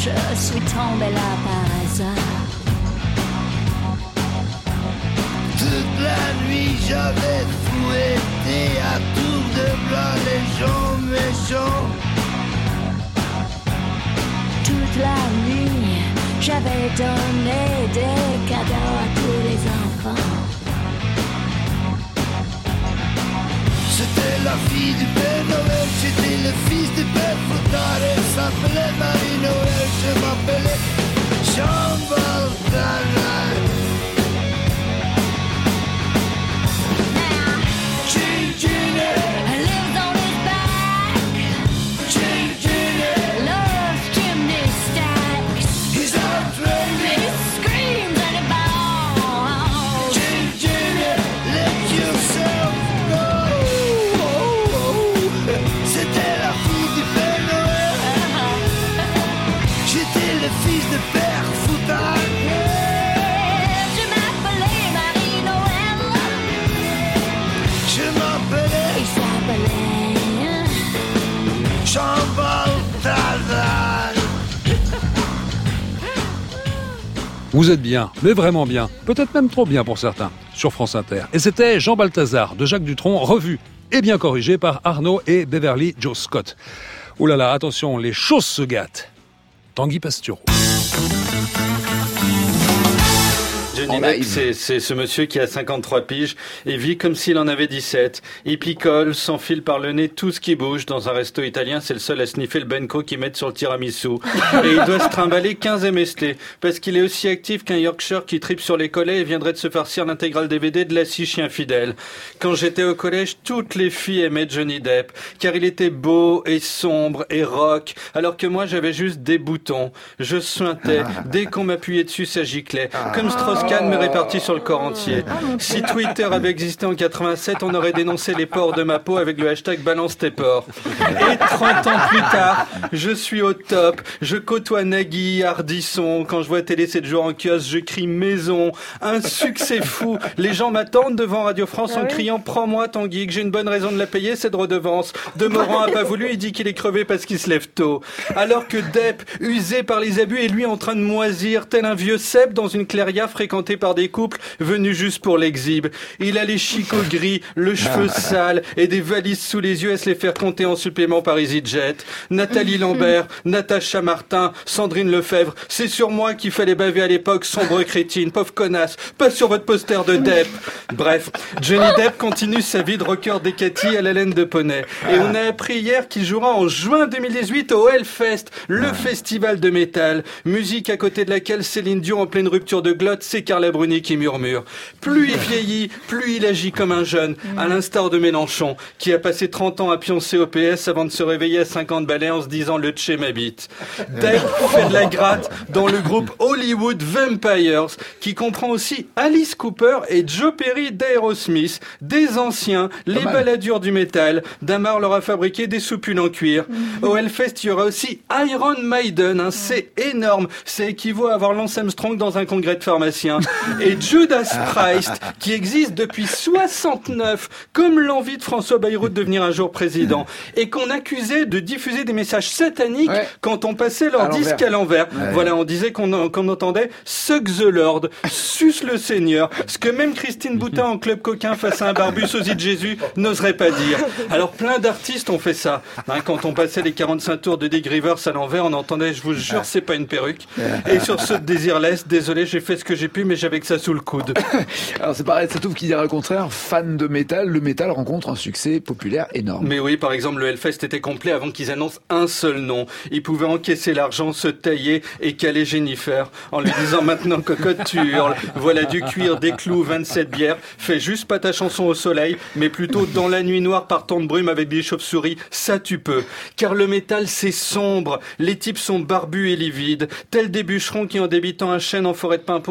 je suis tombée là par hasard. Toute la nuit j'avais fouetté à tour de bras les gens méchants. Toute la nuit, j'avais donné des cadeaux à tous les enfants. C'était la fille du Père Noël, j'étais le fils du Père Fouettard. Elle s'appelait Marie-Noël, je m'appelais Jean Balthazar. Vous êtes bien, mais vraiment bien, peut-être même trop bien pour certains, sur France Inter. Et c'était Jean Balthazar de Jacques Dutronc, revu et bien corrigé par Arnaud et Beverly Joe Scott. Ouh là là, attention, les choses se gâtent. Tanguy Pastureau. Johnny Depp, c'est, c'est ce monsieur qui a cinquante-trois piges et vit comme s'il en avait dix-sept. Il picole, s'enfile par le nez tout ce qui bouge. Dans un resto italien, c'est le seul à sniffer le Benko qu'ils mettent sur le tiramisu. Et il doit se trimballer quinze M S T, parce qu'il est aussi actif qu'un Yorkshire qui tripe sur les collets et viendrait de se farcir l'intégrale D V D de La Scie Chien Fidèle. Quand j'étais au collège, toutes les filles aimaient Johnny Depp, car il était beau et sombre et rock, alors que moi j'avais juste des boutons. Je suintais, dès qu'on m'appuyait dessus ça giclait, comme Strauss-Kahn mais réparti sur le corps entier. Si Twitter avait existé en quatre-vingt-sept, on aurait dénoncé les pores de ma peau avec le hashtag balance tes pores. Et trente ans plus tard, je suis au top. Je côtoie Nagui, Ardisson. Quand je vois Télé sept jours en kiosque, je crie maison. Un succès fou. Les gens m'attendent devant Radio France en criant prends-moi Tanguy, que j'ai une bonne raison de la payer, cette redevance. Demorand a pas voulu, il dit qu'il est crevé parce qu'il se lève tôt. Alors que Depp, usé par les abus, est lui en train de moisir, tel un vieux cep dans une clairière fréquentée par des couples venus juste pour l'exhibe. Il a les chicots gris, le cheveu sale et des valises sous les yeux à se les faire compter en supplément par EasyJet. Nathalie Lambert, Natacha Martin, Sandrine Lefebvre, c'est sur moi qu'il fallait baver à l'époque, sombre crétine, pauvre connasse, pas sur votre poster de Depp. Bref, Johnny Depp continue sa vie de rocker décati à la laine de poney. Et on a appris hier qu'il jouera en juin deux mille dix-huit au Hellfest, le festival de métal, musique à côté de laquelle Céline Dion en pleine rupture de glotte, c'est Carla Bruni qui murmure. Plus il vieillit, plus il agit comme un jeune, à l'instar de Mélenchon, qui a passé trente ans à pioncer au P S avant de se réveiller à cinquante balais en se disant le Tché m'habite. Depp fait de la gratte dans le groupe Hollywood Vampires, qui comprend aussi Alice Cooper et Joe Perry d'Aerosmith, des anciens, les baladures du métal. Damar leur a fabriqué des soupules en cuir. Au Hellfest, il y aura aussi Iron Maiden, hein, c'est énorme, c'est équivaut à avoir Lance Armstrong dans un congrès de pharmaciens. Et Judas Priest, qui existe depuis soixante-neuf, comme l'envie de François Bayrou de devenir un jour président, et qu'on accusait de diffuser des messages sataniques ouais. quand on passait leur à disque à l'envers. Ouais. Voilà, on disait qu'on, qu'on entendait « Suck the Lord »,« Suce le Seigneur », ce que même Christine Boutin en club coquin face à un barbu sosie de Jésus n'oserait pas dire. Alors plein d'artistes ont fait ça. Hein, quand on passait les quarante-cinq tours de Dick Rivers à l'envers, on entendait « Je vous jure, c'est pas une perruque ». Et sur ce Désirless, désolé, j'ai fait ce que j'ai pu, mais j'avais que ça sous le coude. Alors c'est pareil, Satouf qui dirait le contraire, fan de métal, le métal rencontre un succès populaire énorme. Mais oui, par exemple, le Hellfest était complet avant qu'ils annoncent un seul nom. Ils pouvaient encaisser l'argent, se tailler et caler Jennifer en lui disant maintenant cocotte tu hurles, voilà du cuir, des clous, vingt-sept bières, fais juste pas ta chanson au soleil, mais plutôt dans la nuit noire par temps de brume avec des chauves-souris, ça tu peux. Car le métal c'est sombre, les types sont barbus et livides, tels des bûcherons qui en débitant un chêne en forêt de Pimpon auraient trouvé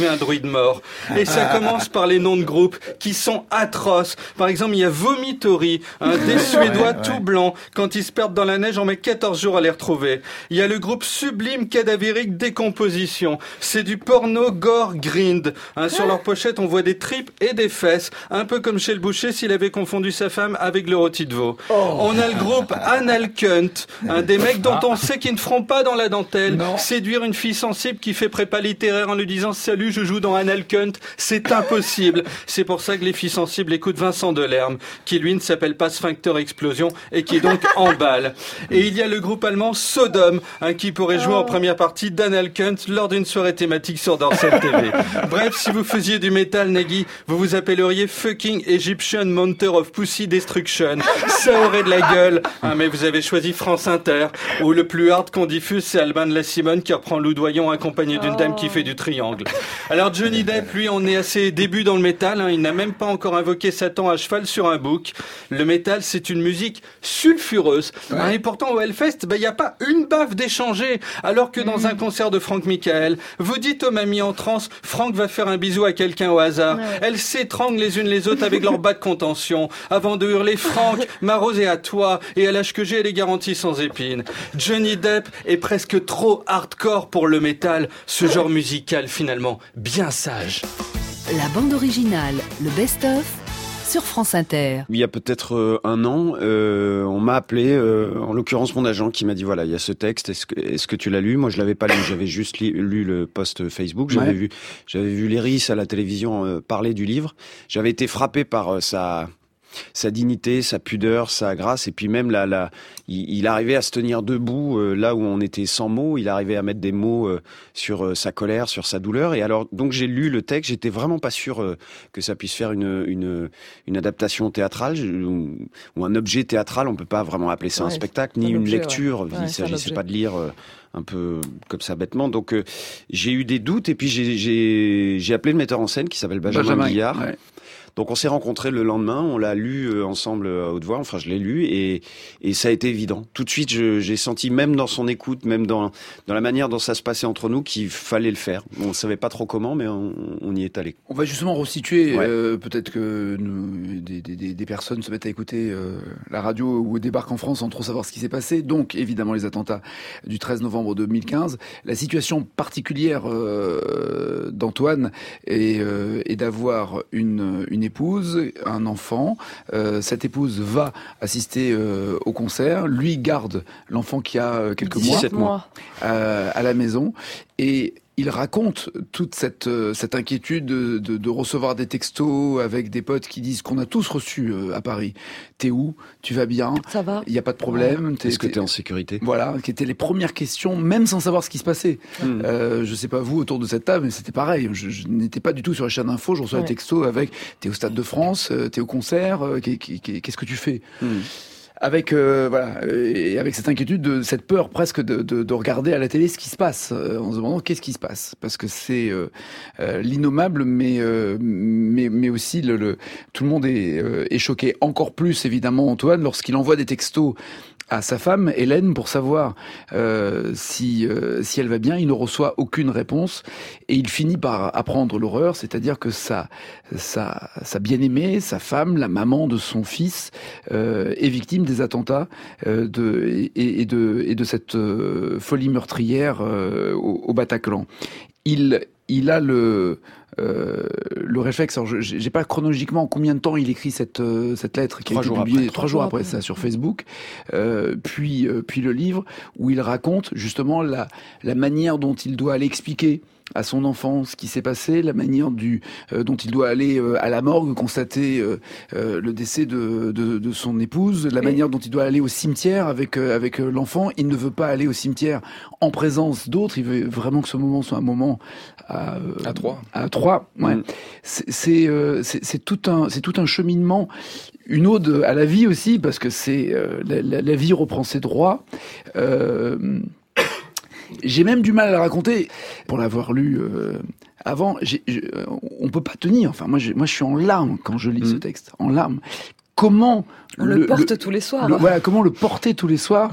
retrouver un druide mort. Et ça commence par les noms de groupes qui sont atroces. Par exemple, il y a Vomitory, hein, des Suédois ouais, tout ouais. blancs. Quand ils se perdent dans la neige, on met quatorze jours à les retrouver. Il y a le groupe Sublime Cadavérique Décomposition. C'est du porno gore grind. Hein, sur leur pochette, on voit des tripes et des fesses. Un peu comme chez le boucher s'il avait confondu sa femme avec le rôti de veau. Oh. On a le groupe Anal Cunt. Hein, des mecs dont on sait qu'ils ne feront pas dans la dentelle. Non. Séduire une fille sensible qui fait prépa littéraire en lui disant « Salut, je joue dans Anal Cunt », c'est impossible. C'est pour ça que les filles sensibles écoutent Vincent Delerme, qui lui ne s'appelle pas Sphincter Explosion et qui est donc en balle. Et il y a le groupe allemand Sodom, hein, qui pourrait jouer oh. en première partie d'Anal Cunt lors d'une soirée thématique sur Dorsal T V. Bref, si vous faisiez du métal, Nagui, vous vous appelleriez Fucking Egyptian Mounter of Pussy Destruction. Ça aurait de la gueule, hein, mais vous avez choisi France Inter, où le plus hard qu'on diffuse, c'est Albin de la Simone qui reprend Loudoyon accompagné d'une oh. dame qui fait du triangle. Alors Johnny Depp, lui, on est à ses débuts dans le métal, hein, il n'a même pas encore invoqué Satan à cheval sur un bouc. Le métal, c'est une musique sulfureuse. Ouais. Hein, et pourtant, au Hellfest, bah, y a pas une baffe d'échanger, alors que dans mmh. un concert de Franck Michael, vous dites aux mamies en transe, Franck va faire un bisou à quelqu'un au hasard. Ouais. Elles s'étranglent les unes les autres avec leur bas de contention, avant de hurler Franck, ma rose est à toi, et à l'âge que j'ai, elle est garantie sans épines. Johnny Depp est presque trop hardcore pour le métal, ce genre musical finalement bien sage. La bande originale, le best-of, sur France Inter. Il y a peut-être euh, un an, euh, on m'a appelé, euh, en l'occurrence mon agent, qui m'a dit voilà, il y a ce texte, est-ce que, est-ce que tu l'as lu ? Moi, je l'avais pas lu, j'avais juste li, lu le post Facebook, j'avais ouais. vu, j'avais vu Léris à la télévision euh, parler du livre, j'avais été frappé par euh, sa... sa dignité, sa pudeur, sa grâce, et puis même là, là, il, il arrivait à se tenir debout euh, là où on était sans mots. Il arrivait à mettre des mots euh, sur euh, sa colère, sur sa douleur. Et alors, donc j'ai lu le texte. J'étais vraiment pas sûr euh, que ça puisse faire une une une adaptation théâtrale ou, ou un objet théâtral. On peut pas vraiment appeler ça ouais, un spectacle ni un une objet, lecture. Ouais. Il ouais, s'agissait pas de lire euh, un peu comme ça bêtement. Donc euh, j'ai eu des doutes et puis j'ai j'ai j'ai appelé le metteur en scène qui s'appelle Benjamin, Benjamin Guillard. Ouais. Donc on s'est rencontrés le lendemain, on l'a lu euh, ensemble à haute voix, enfin je l'ai lu et et ça a été évident. Tout de suite, je, j'ai senti même dans son écoute, même dans dans la manière dont ça se passait entre nous, qu'il fallait le faire. On savait pas trop comment, mais on, on y est allé. On va justement resituer. Ouais. Euh, peut-être que nous, des, des, des personnes se mettent à écouter euh, la radio ou débarquent en France sans trop savoir ce qui s'est passé. Donc évidemment les attentats du treize novembre deux mille quinze. La situation particulière euh, d'Antoine est, euh, est d'avoir une une épouse, un enfant. Euh, cette épouse va assister euh, au concert. Lui garde l'enfant qui a quelques mois, dix-sept mois. Euh, à la maison. Et il raconte toute cette, cette inquiétude de, de, de recevoir des textos avec des potes qui disent qu'on a tous reçu euh, à Paris. T'es où ? Tu vas bien ? Ça va ? Il n'y a pas de problème. T'es, Est-ce que t'es en sécurité ? Voilà, qui étaient les premières questions, même sans savoir ce qui se passait. Mmh. Euh, je sais pas vous autour de cette table, mais c'était pareil. Je, je n'étais pas du tout sur la chaîne d'info. Je reçois ouais. des textos avec t'es au Stade de France, t'es au concert, qu'est-ce que tu fais ? mmh. Avec euh, voilà et avec cette inquiétude, de, cette peur presque de, de, de regarder à la télé ce qui se passe, euh, en se demandant qu'est-ce qui se passe, parce que c'est euh, euh, l'innommable, mais euh, mais mais aussi le, le tout le monde est, euh, est choqué. Encore plus évidemment Antoine lorsqu'il envoie des textos à sa femme Hélène pour savoir euh, si euh, si elle va bien. Il ne reçoit aucune réponse et il finit par apprendre l'horreur, c'est-à-dire que sa sa sa bien-aimée, sa femme, la maman de son fils euh, est victime des attentats euh, de et, et de et de cette euh, folie meurtrière euh, au, au Bataclan. Il il a le Euh, le réflexe. Alors, je j'ai pas chronologiquement combien de temps il écrit cette euh, cette lettre qui trois a été publiée trois jours après, après ça sur Facebook, euh, puis euh, puis le livre où il raconte justement la la manière dont il doit aller expliquer à son enfant ce qui s'est passé, la manière du euh, dont il doit aller euh, à la morgue constater euh, euh, le décès de, de de son épouse, la manière dont il doit aller au cimetière avec euh, avec euh, l'enfant. Il ne veut pas aller au cimetière en présence d'autres. Il veut vraiment que ce moment soit un moment à euh, à trois à trois. Ouais. Mmh. C'est c'est, euh, c'est c'est tout un c'est tout un cheminement, une ode à la vie aussi, parce que c'est euh, la, la, la vie reprend ses droits. Euh, J'ai même du mal à la raconter. Pour l'avoir lu euh, avant, j'ai, je, on peut pas tenir. Enfin, moi, je, moi, je suis en larmes quand je lis mmh. ce texte, en larmes. comment on le, le porte le, tous les soirs. Le, voilà, comment le porter tous les soirs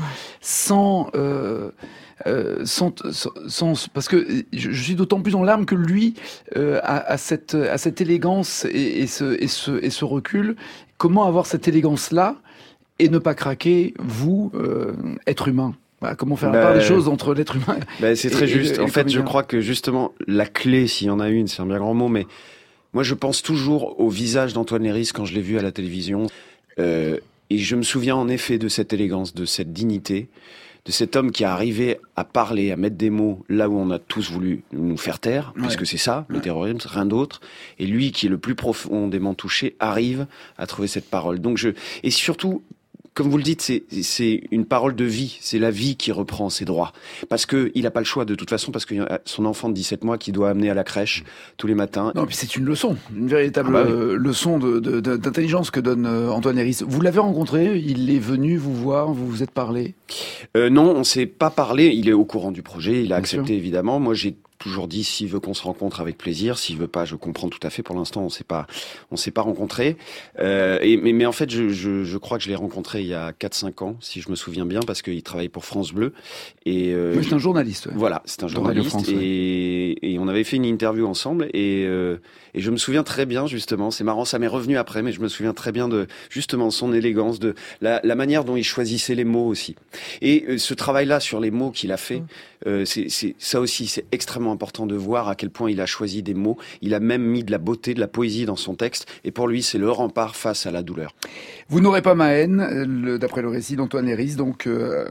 sans, euh, euh, sans, sans, sans, parce que je, je suis d'autant plus en larmes que lui euh, a, a cette, a cette élégance et, et, ce, et, ce, et ce recul. Comment avoir cette élégance-là et ne pas craquer, vous, euh, être humain? Bah, comment faire la bah, part des choses entre l'être humain bah, c'est très et, juste. et, et en fait, je crois que justement, la clé, s'il y en a une, c'est un bien grand mot, mais moi, je pense toujours au visage d'Antoine Léris quand je l'ai vu à la télévision. Euh, et je me souviens en effet de cette élégance, de cette dignité, de cet homme qui a arrivé à parler, à mettre des mots là où on a tous voulu nous faire taire, ouais. puisque c'est ça, le ouais. terrorisme, rien d'autre. Et lui, qui est le plus profondément touché, arrive à trouver cette parole. Donc je, et surtout, comme vous le dites, c'est, c'est une parole de vie. C'est la vie qui reprend ses droits. Parce que il a pas le choix de toute façon, parce qu'il y a son enfant de dix-sept mois qui doit amener à la crèche tous les matins. Non, puis c'est une leçon, une véritable ah bah oui. euh, leçon de, de, de, d'intelligence que donne euh, Antoine Léris. Vous l'avez rencontré, il est venu vous voir, vous vous êtes parlé? euh, Non, on s'est pas parlé. Il est au courant du projet, il a Bien accepté sûr. évidemment. Moi, j'ai toujours dit s'il veut qu'on se rencontre avec plaisir, s'il veut pas, je comprends tout à fait. Pour l'instant, on s'est pas, on s'est pas rencontrés. Euh, et mais, mais en fait, je, je, je crois que je l'ai rencontré il y a quatre cinq ans, si je me souviens bien, parce qu'il travaille pour France Bleu. Et euh, oui, c'est un journaliste. Ouais. Voilà, c'est un journaliste. France, et, ouais. et on avait fait une interview ensemble. Et, euh, et je me souviens très bien, justement. C'est marrant, ça m'est revenu après, mais je me souviens très bien de justement son élégance, de la, la manière dont il choisissait les mots aussi. Et euh, ce travail-là sur les mots qu'il a fait, mmh. euh, c'est, c'est ça aussi, c'est extrêmement important de voir à quel point il a choisi des mots. Il a même mis de la beauté, de la poésie dans son texte. Et pour lui, c'est le rempart face à la douleur. Vous n'aurez pas ma haine, le, d'après le récit d'Antoine Léris, donc euh,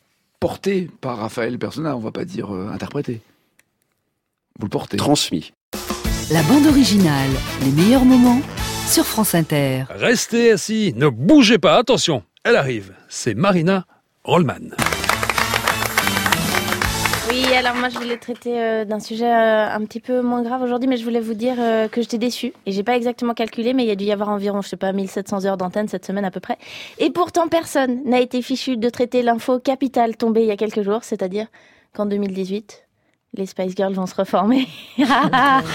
porté par Raphaël Persona, on va pas dire euh, interprété. Vous le portez. Transmis. La bande originale, les meilleurs moments sur France Inter. Restez assis, ne bougez pas, attention, elle arrive. C'est Marina Rollman. Oui, alors moi je voulais traiter euh, d'un sujet euh, un petit peu moins grave aujourd'hui, mais je voulais vous dire euh, que j'étais déçue. Et j'ai pas exactement calculé, mais il y a dû y avoir environ, je sais pas, mille sept cents heures d'antenne cette semaine à peu près. Et pourtant personne n'a été fichu de traiter l'info capitale tombée il y a quelques jours, c'est-à-dire qu'en deux mille dix-huit... les Spice Girls vont se reformer. Alors,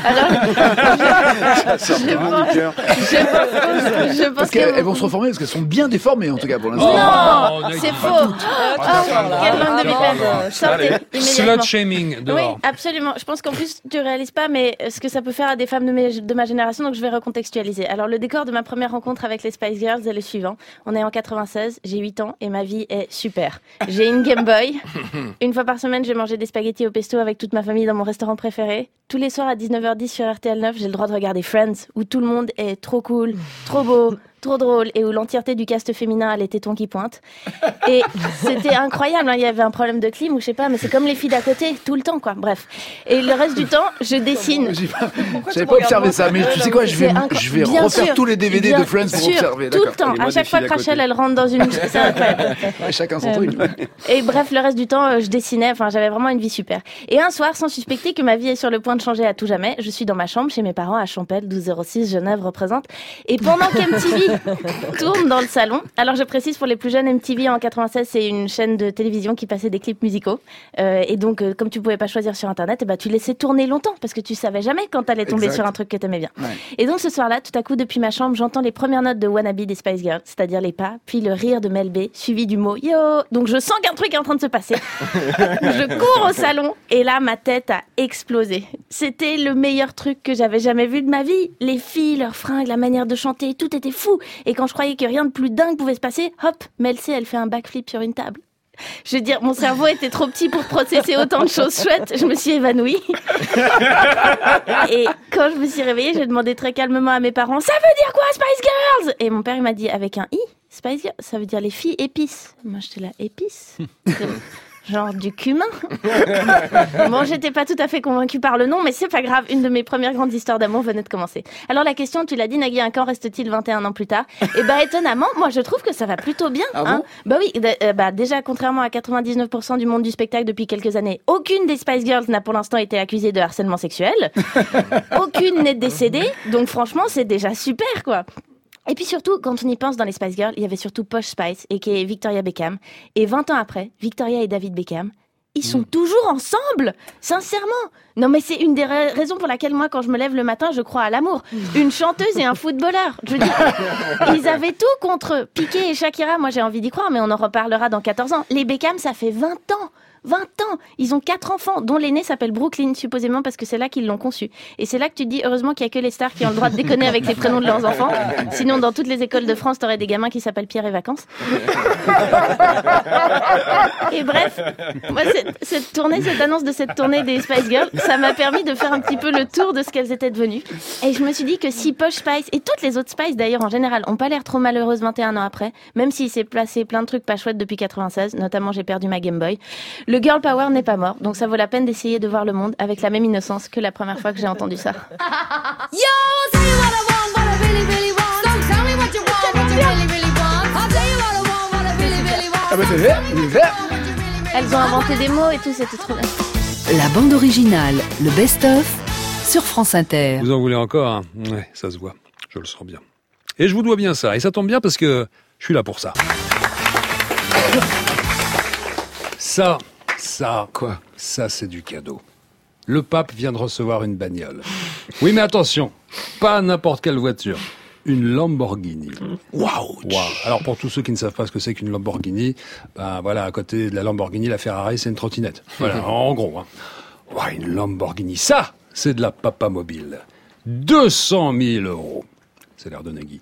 je, ça je, pense, je, pense, je pense parce qu'elles vont se reformer parce qu'elles sont bien déformées en tout cas pour l'instant. Non, oh, c'est faux. Oh, oh, quelle langue de vipère. Sortez immédiatement. Slut shaming dehors. Oui, absolument. Je pense qu'en plus tu réalises pas, mais ce que ça peut faire à des femmes de, mes, de ma génération, donc je vais recontextualiser. Alors le décor de ma première rencontre avec les Spice Girls est le suivant. On est en quatre-vingt-seize, j'ai huit ans et ma vie est super. J'ai une Game Boy. Une fois par semaine, je vais manger des spaghettis au pesto avec toute ma famille dans mon restaurant préféré. Tous les soirs à dix-neuf heures dix sur R T L neuf, j'ai le droit de regarder Friends, où tout le monde est trop cool, trop beau, trop drôle, et où l'entièreté du cast féminin a les tétons qui pointent. Et c'était incroyable, hein. Il y avait un problème de clim ou je sais pas, mais c'est comme les filles d'à côté, tout le temps, quoi. Bref. Et le reste du temps, je dessine. J'ai pas, j'avais pas observé ça, mais tu sais quoi, je vais, inc... je vais refaire sûr, tous les D V D de Friends pour sûr, observer. Tout le temps. À chaque fois que Rachel, elle rentre dans une... C'est incroyable. Chacun son euh, truc. Et bref, le reste du temps, je dessinais, enfin, j'avais vraiment une vie super. Et un soir, sans suspecter que ma vie est sur le point de changer à tout jamais, je suis dans ma chambre chez mes parents à Champel, douze zéro six, Genève représente. Et pendant qu'M T V tourne dans le salon, alors je précise pour les plus jeunes, M T V en quatre-vingt-seize, c'est une chaîne de télévision qui passait des clips musicaux. Euh, et donc, euh, comme tu pouvais pas choisir sur Internet, eh ben, tu laissais tourner longtemps parce que tu savais jamais quand t'allais tomber exact. Sur un truc que t'aimais bien. Ouais. Et donc, ce soir-là, tout à coup, depuis ma chambre, j'entends les premières notes de Wannabe des Spice Girls, c'est-à-dire les pas, puis le rire de Mel B, suivi du mot yo. Donc, je sens qu'un truc est en train de se passer. Je cours au salon et là, ma tête a explosé. C'était le meilleur truc que j'avais jamais vu de ma vie. Les filles, leurs fringues, la manière de chanter, tout était fou. Et quand je croyais que rien de plus dingue pouvait se passer, hop, Mel C, elle fait un backflip sur une table. Je veux dire, mon cerveau était trop petit pour processer autant de choses chouettes. Je me suis évanouie. Et quand je me suis réveillée, j'ai demandé très calmement à mes parents, ça veut dire quoi, Spice Girls? Et mon père, il m'a dit, avec un i, Spice Girls, ça veut dire les filles épices. Moi, j'étais là, épices? Genre du cumin. Bon, j'étais pas tout à fait convaincue par le nom, mais c'est pas grave. Une de mes premières grandes histoires d'amour venait de commencer. Alors la question, tu l'as dit, Nagui, un quand reste-t-il vingt et un ans plus tard? Et bah étonnamment, moi je trouve que ça va plutôt bien. Ah hein. Bon bah oui, euh, bah déjà contrairement à quatre-vingt-dix-neuf pour cent du monde du spectacle depuis quelques années, aucune des Spice Girls n'a pour l'instant été accusée de harcèlement sexuel. Aucune n'est décédée, donc franchement c'est déjà super quoi. Et puis surtout, quand on y pense dans les Spice Girls, il y avait surtout Posh Spice, et qui est Victoria Beckham. Et vingt ans après, Victoria et David Beckham, ils sont toujours ensemble, sincèrement. Non mais c'est une des ra- raisons pour laquelle moi quand je me lève le matin je crois à l'amour. Une chanteuse et un footballeur. Je veux dire, ils avaient tout contre eux. Piqué et Shakira, moi j'ai envie d'y croire mais on en reparlera dans quatorze ans. Les Beckham ça fait vingt ans. vingt ans, ils ont quatre enfants, dont l'aîné s'appelle Brooklyn, supposément parce que c'est là qu'ils l'ont conçu. Et c'est là que tu te dis, heureusement qu'il y a que les stars qui ont le droit de déconner avec les prénoms de leurs enfants. Sinon, dans toutes les écoles de France, t'aurais des gamins qui s'appellent Pierre et Vacances. Et bref, moi, cette, cette tournée, cette annonce de cette tournée des Spice Girls, ça m'a permis de faire un petit peu le tour de ce qu'elles étaient devenues. Et je me suis dit que si Posh Spice, et toutes les autres Spice d'ailleurs en général, ont pas l'air trop malheureuses vingt et un ans après, même s'il s'est placé plein de trucs pas chouettes depuis quatre-vingt-seize, notamment j'ai perdu ma Game Boy, le girl power n'est pas mort, donc ça vaut la peine d'essayer de voir le monde avec la même innocence que la première fois que j'ai entendu ça. Yo, I'll tell you what I want, what I really, really want. So tell me what you want, what you really, really want. I'll tell you what I want, what I really, really want. Ah bah c'est vert, il est vert. Elles ont inventé des mots et tout, c'était trop bien. La bande originale, le best-of, sur France Inter. Vous en voulez encore, hein? Ouais, ça se voit, je le sens bien. Et je vous dois bien ça, et ça tombe bien parce que je suis là pour ça. Ça, ça, quoi? Ça, c'est du cadeau. Le pape vient de recevoir une bagnole. Oui, mais attention, pas n'importe quelle voiture. Une Lamborghini. Waouh! Wow. Alors, pour tous ceux qui ne savent pas ce que c'est qu'une Lamborghini, ben voilà, à côté de la Lamborghini, la Ferrari, c'est une trottinette. Voilà, en gros. Hein. Wow, une Lamborghini, ça, c'est de la papa mobile. deux cent mille euros. C'est l'air de Nagui.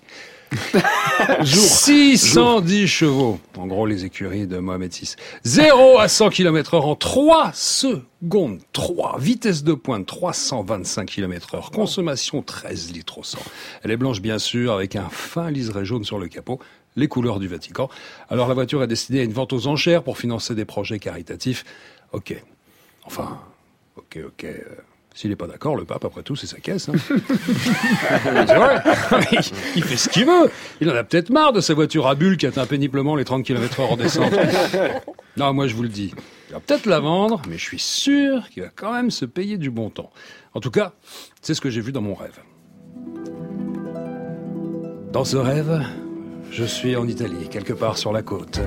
six cent dix chevaux, en gros les écuries de Mohamed six. zéro à cent kilomètres heure en trois secondes. trois. Vitesse de pointe trois cent vingt-cinq kilomètres heure. Consommation treize litres au cent. Elle est blanche bien sûr, avec un fin liseré jaune sur le capot. Les couleurs du Vatican. Alors la voiture est destinée à une vente aux enchères pour financer des projets caritatifs. Ok. Enfin, ok, ok... Euh... S'il n'est pas d'accord, le pape, après tout, c'est sa caisse. Hein. C'est vrai. Il, il fait ce qu'il veut. Il en a peut-être marre de sa voiture à bulles qui atteint péniblement les trente kilomètres heure en descente. Non, moi, je vous le dis. Il va peut-être la vendre, mais je suis sûr qu'il va quand même se payer du bon temps. En tout cas, c'est ce que j'ai vu dans mon rêve. Dans ce rêve, je suis en Italie, quelque part sur la côte.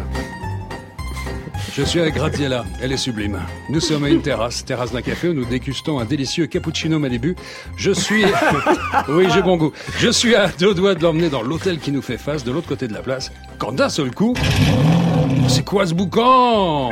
Je suis avec Graziella, elle est sublime. Nous sommes à une terrasse, terrasse d'un café où nous dégustons un délicieux cappuccino Malibu. Je suis... oui, j'ai bon goût. Je suis à deux doigts de l'emmener dans l'hôtel qui nous fait face, de l'autre côté de la place, quand d'un seul coup... C'est quoi ce boucan?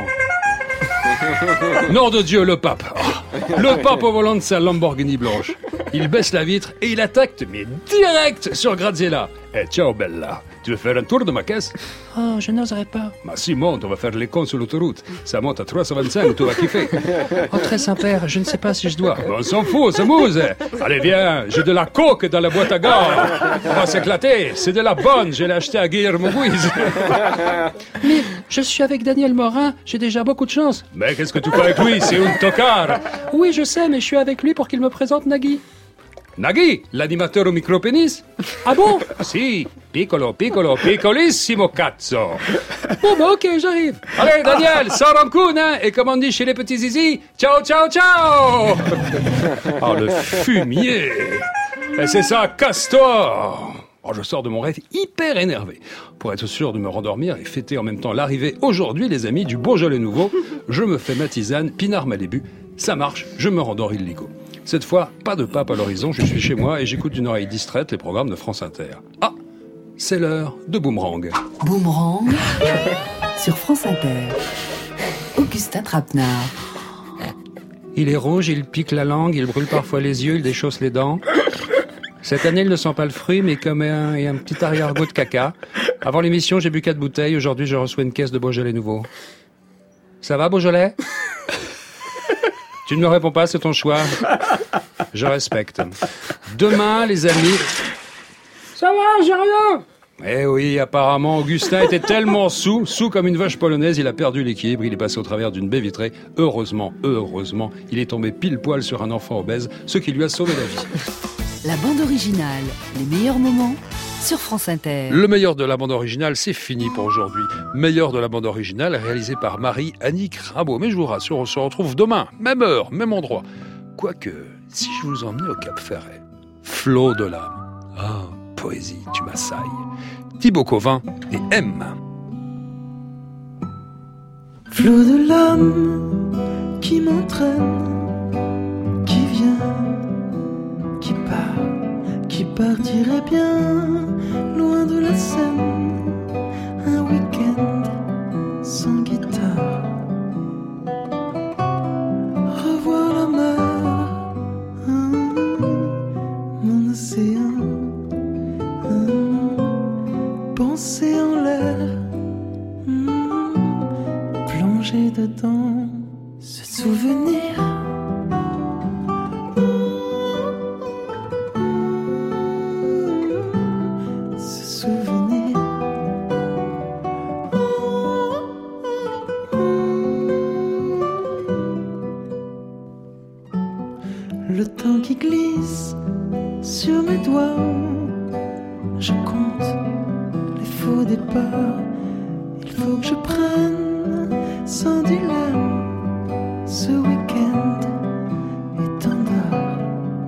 Nom de Dieu, le pape. Oh, le pape au volant de sa Lamborghini blanche. Il baisse la vitre et il attaque, mais direct sur Graziella. Eh, ciao bella. Tu veux faire un tour de ma caisse? Oh, je n'oserais pas. Bah si, monte, on va faire les cons sur l'autoroute. Ça monte à trois cent vingt-cinq, tu vas kiffer. Oh, très Saint-Père, je ne sais pas si je dois. Bon, on s'en fout, on s'amuse. Allez, viens, j'ai de la coke dans la boîte à gants. On va s'éclater, c'est de la bonne, je l'ai acheté à Guillermo Guise. Mais je suis avec Daniel Morin, j'ai déjà beaucoup de chance. Mais qu'est-ce que tu fais avec lui? C'est un tocard. Oui, je sais, mais je suis avec lui pour qu'il me présente Nagui. Nagui, l'animateur au micro-pénis? Ah bon? Si, piccolo, piccolo, piccolissimo cazzo. Bon, bah ok, j'arrive. Allez, Daniel, sors en coune, hein, et comme on dit chez les petits zizi, ciao, ciao, ciao. Oh, le fumier. Et c'est ça, casse-toi. Oh, je sors de mon rêve hyper énervé. Pour être sûr de me rendormir et fêter en même temps l'arrivée aujourd'hui, les amis, du Beaujolais nouveau, je me fais ma tisane, Pinard Malibu. Ça marche, je me rendors illico. Cette fois, pas de pape à l'horizon, je suis chez moi et j'écoute d'une oreille distraite les programmes de France Inter. Ah, c'est l'heure de Boomerang. Boomerang sur France Inter. Augustin Trapenard. Il est rouge, il pique la langue, il brûle parfois les yeux, il déchausse les dents. Cette année, il ne sent pas le fruit, mais comme un, et un petit arrière-goût de caca. Avant l'émission, j'ai bu quatre bouteilles. Aujourd'hui, je reçois une caisse de Beaujolais nouveau. Ça va, Beaujolais? Tu ne me réponds pas, c'est ton choix. Je respecte. Demain, les amis... Ça va, j'ai rien. Eh oui, apparemment, Augustin était tellement saoul, saoul comme une vache polonaise, il a perdu l'équilibre, il est passé au travers d'une baie vitrée. Heureusement, heureusement, il est tombé pile poil sur un enfant obèse, ce qui lui a sauvé la vie. La bande originale, les meilleurs moments sur France Inter. Le meilleur de la bande originale, c'est fini pour aujourd'hui. Meilleur de la bande originale, réalisé par Marie-Annick Rimbaud. Mais je vous rassure, on se retrouve demain, même heure, même endroit. Quoique, si je vous emmène au Cap Ferret, flot de l'âme. Ah, poésie, tu m'assailles. Thibaut Covin et M. Flot de l'âme, qui m'entraîne, qui vient, qui part, qui partirait bien loin de la scène. Un week-end sans guitare, revoir la mer, hum, mon océan, hum, penser en l'air, hum, plonger dedans, se souvenir. Le temps qui glisse sur mes doigts, je compte les faux départs. Il faut que je prenne sans dilemme ce week-end étendard.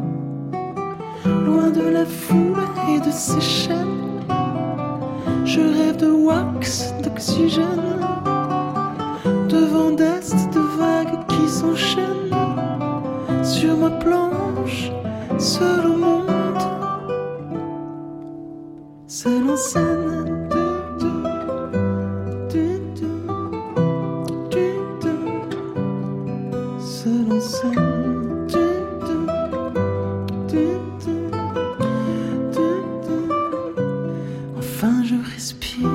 Loin de la foule et de ses chaînes, je rêve de wax, d'oxygène, de vent d'est, de vagues qui s'enchaînent. Sur ma planche, seul au monde, seul en scène. Seul en scène. Enfin je respire.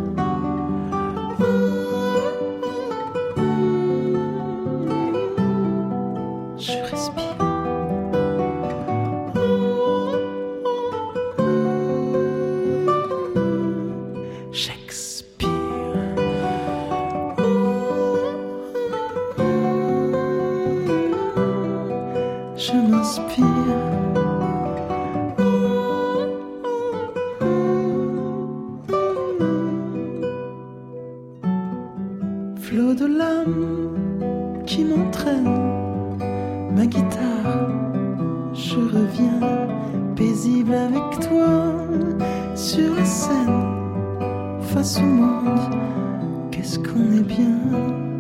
Je m'inspire. Flot de l'âme qui m'entraîne, ma guitare, je reviens paisible avec toi sur la scène, face au monde, qu'est-ce qu'on est bien.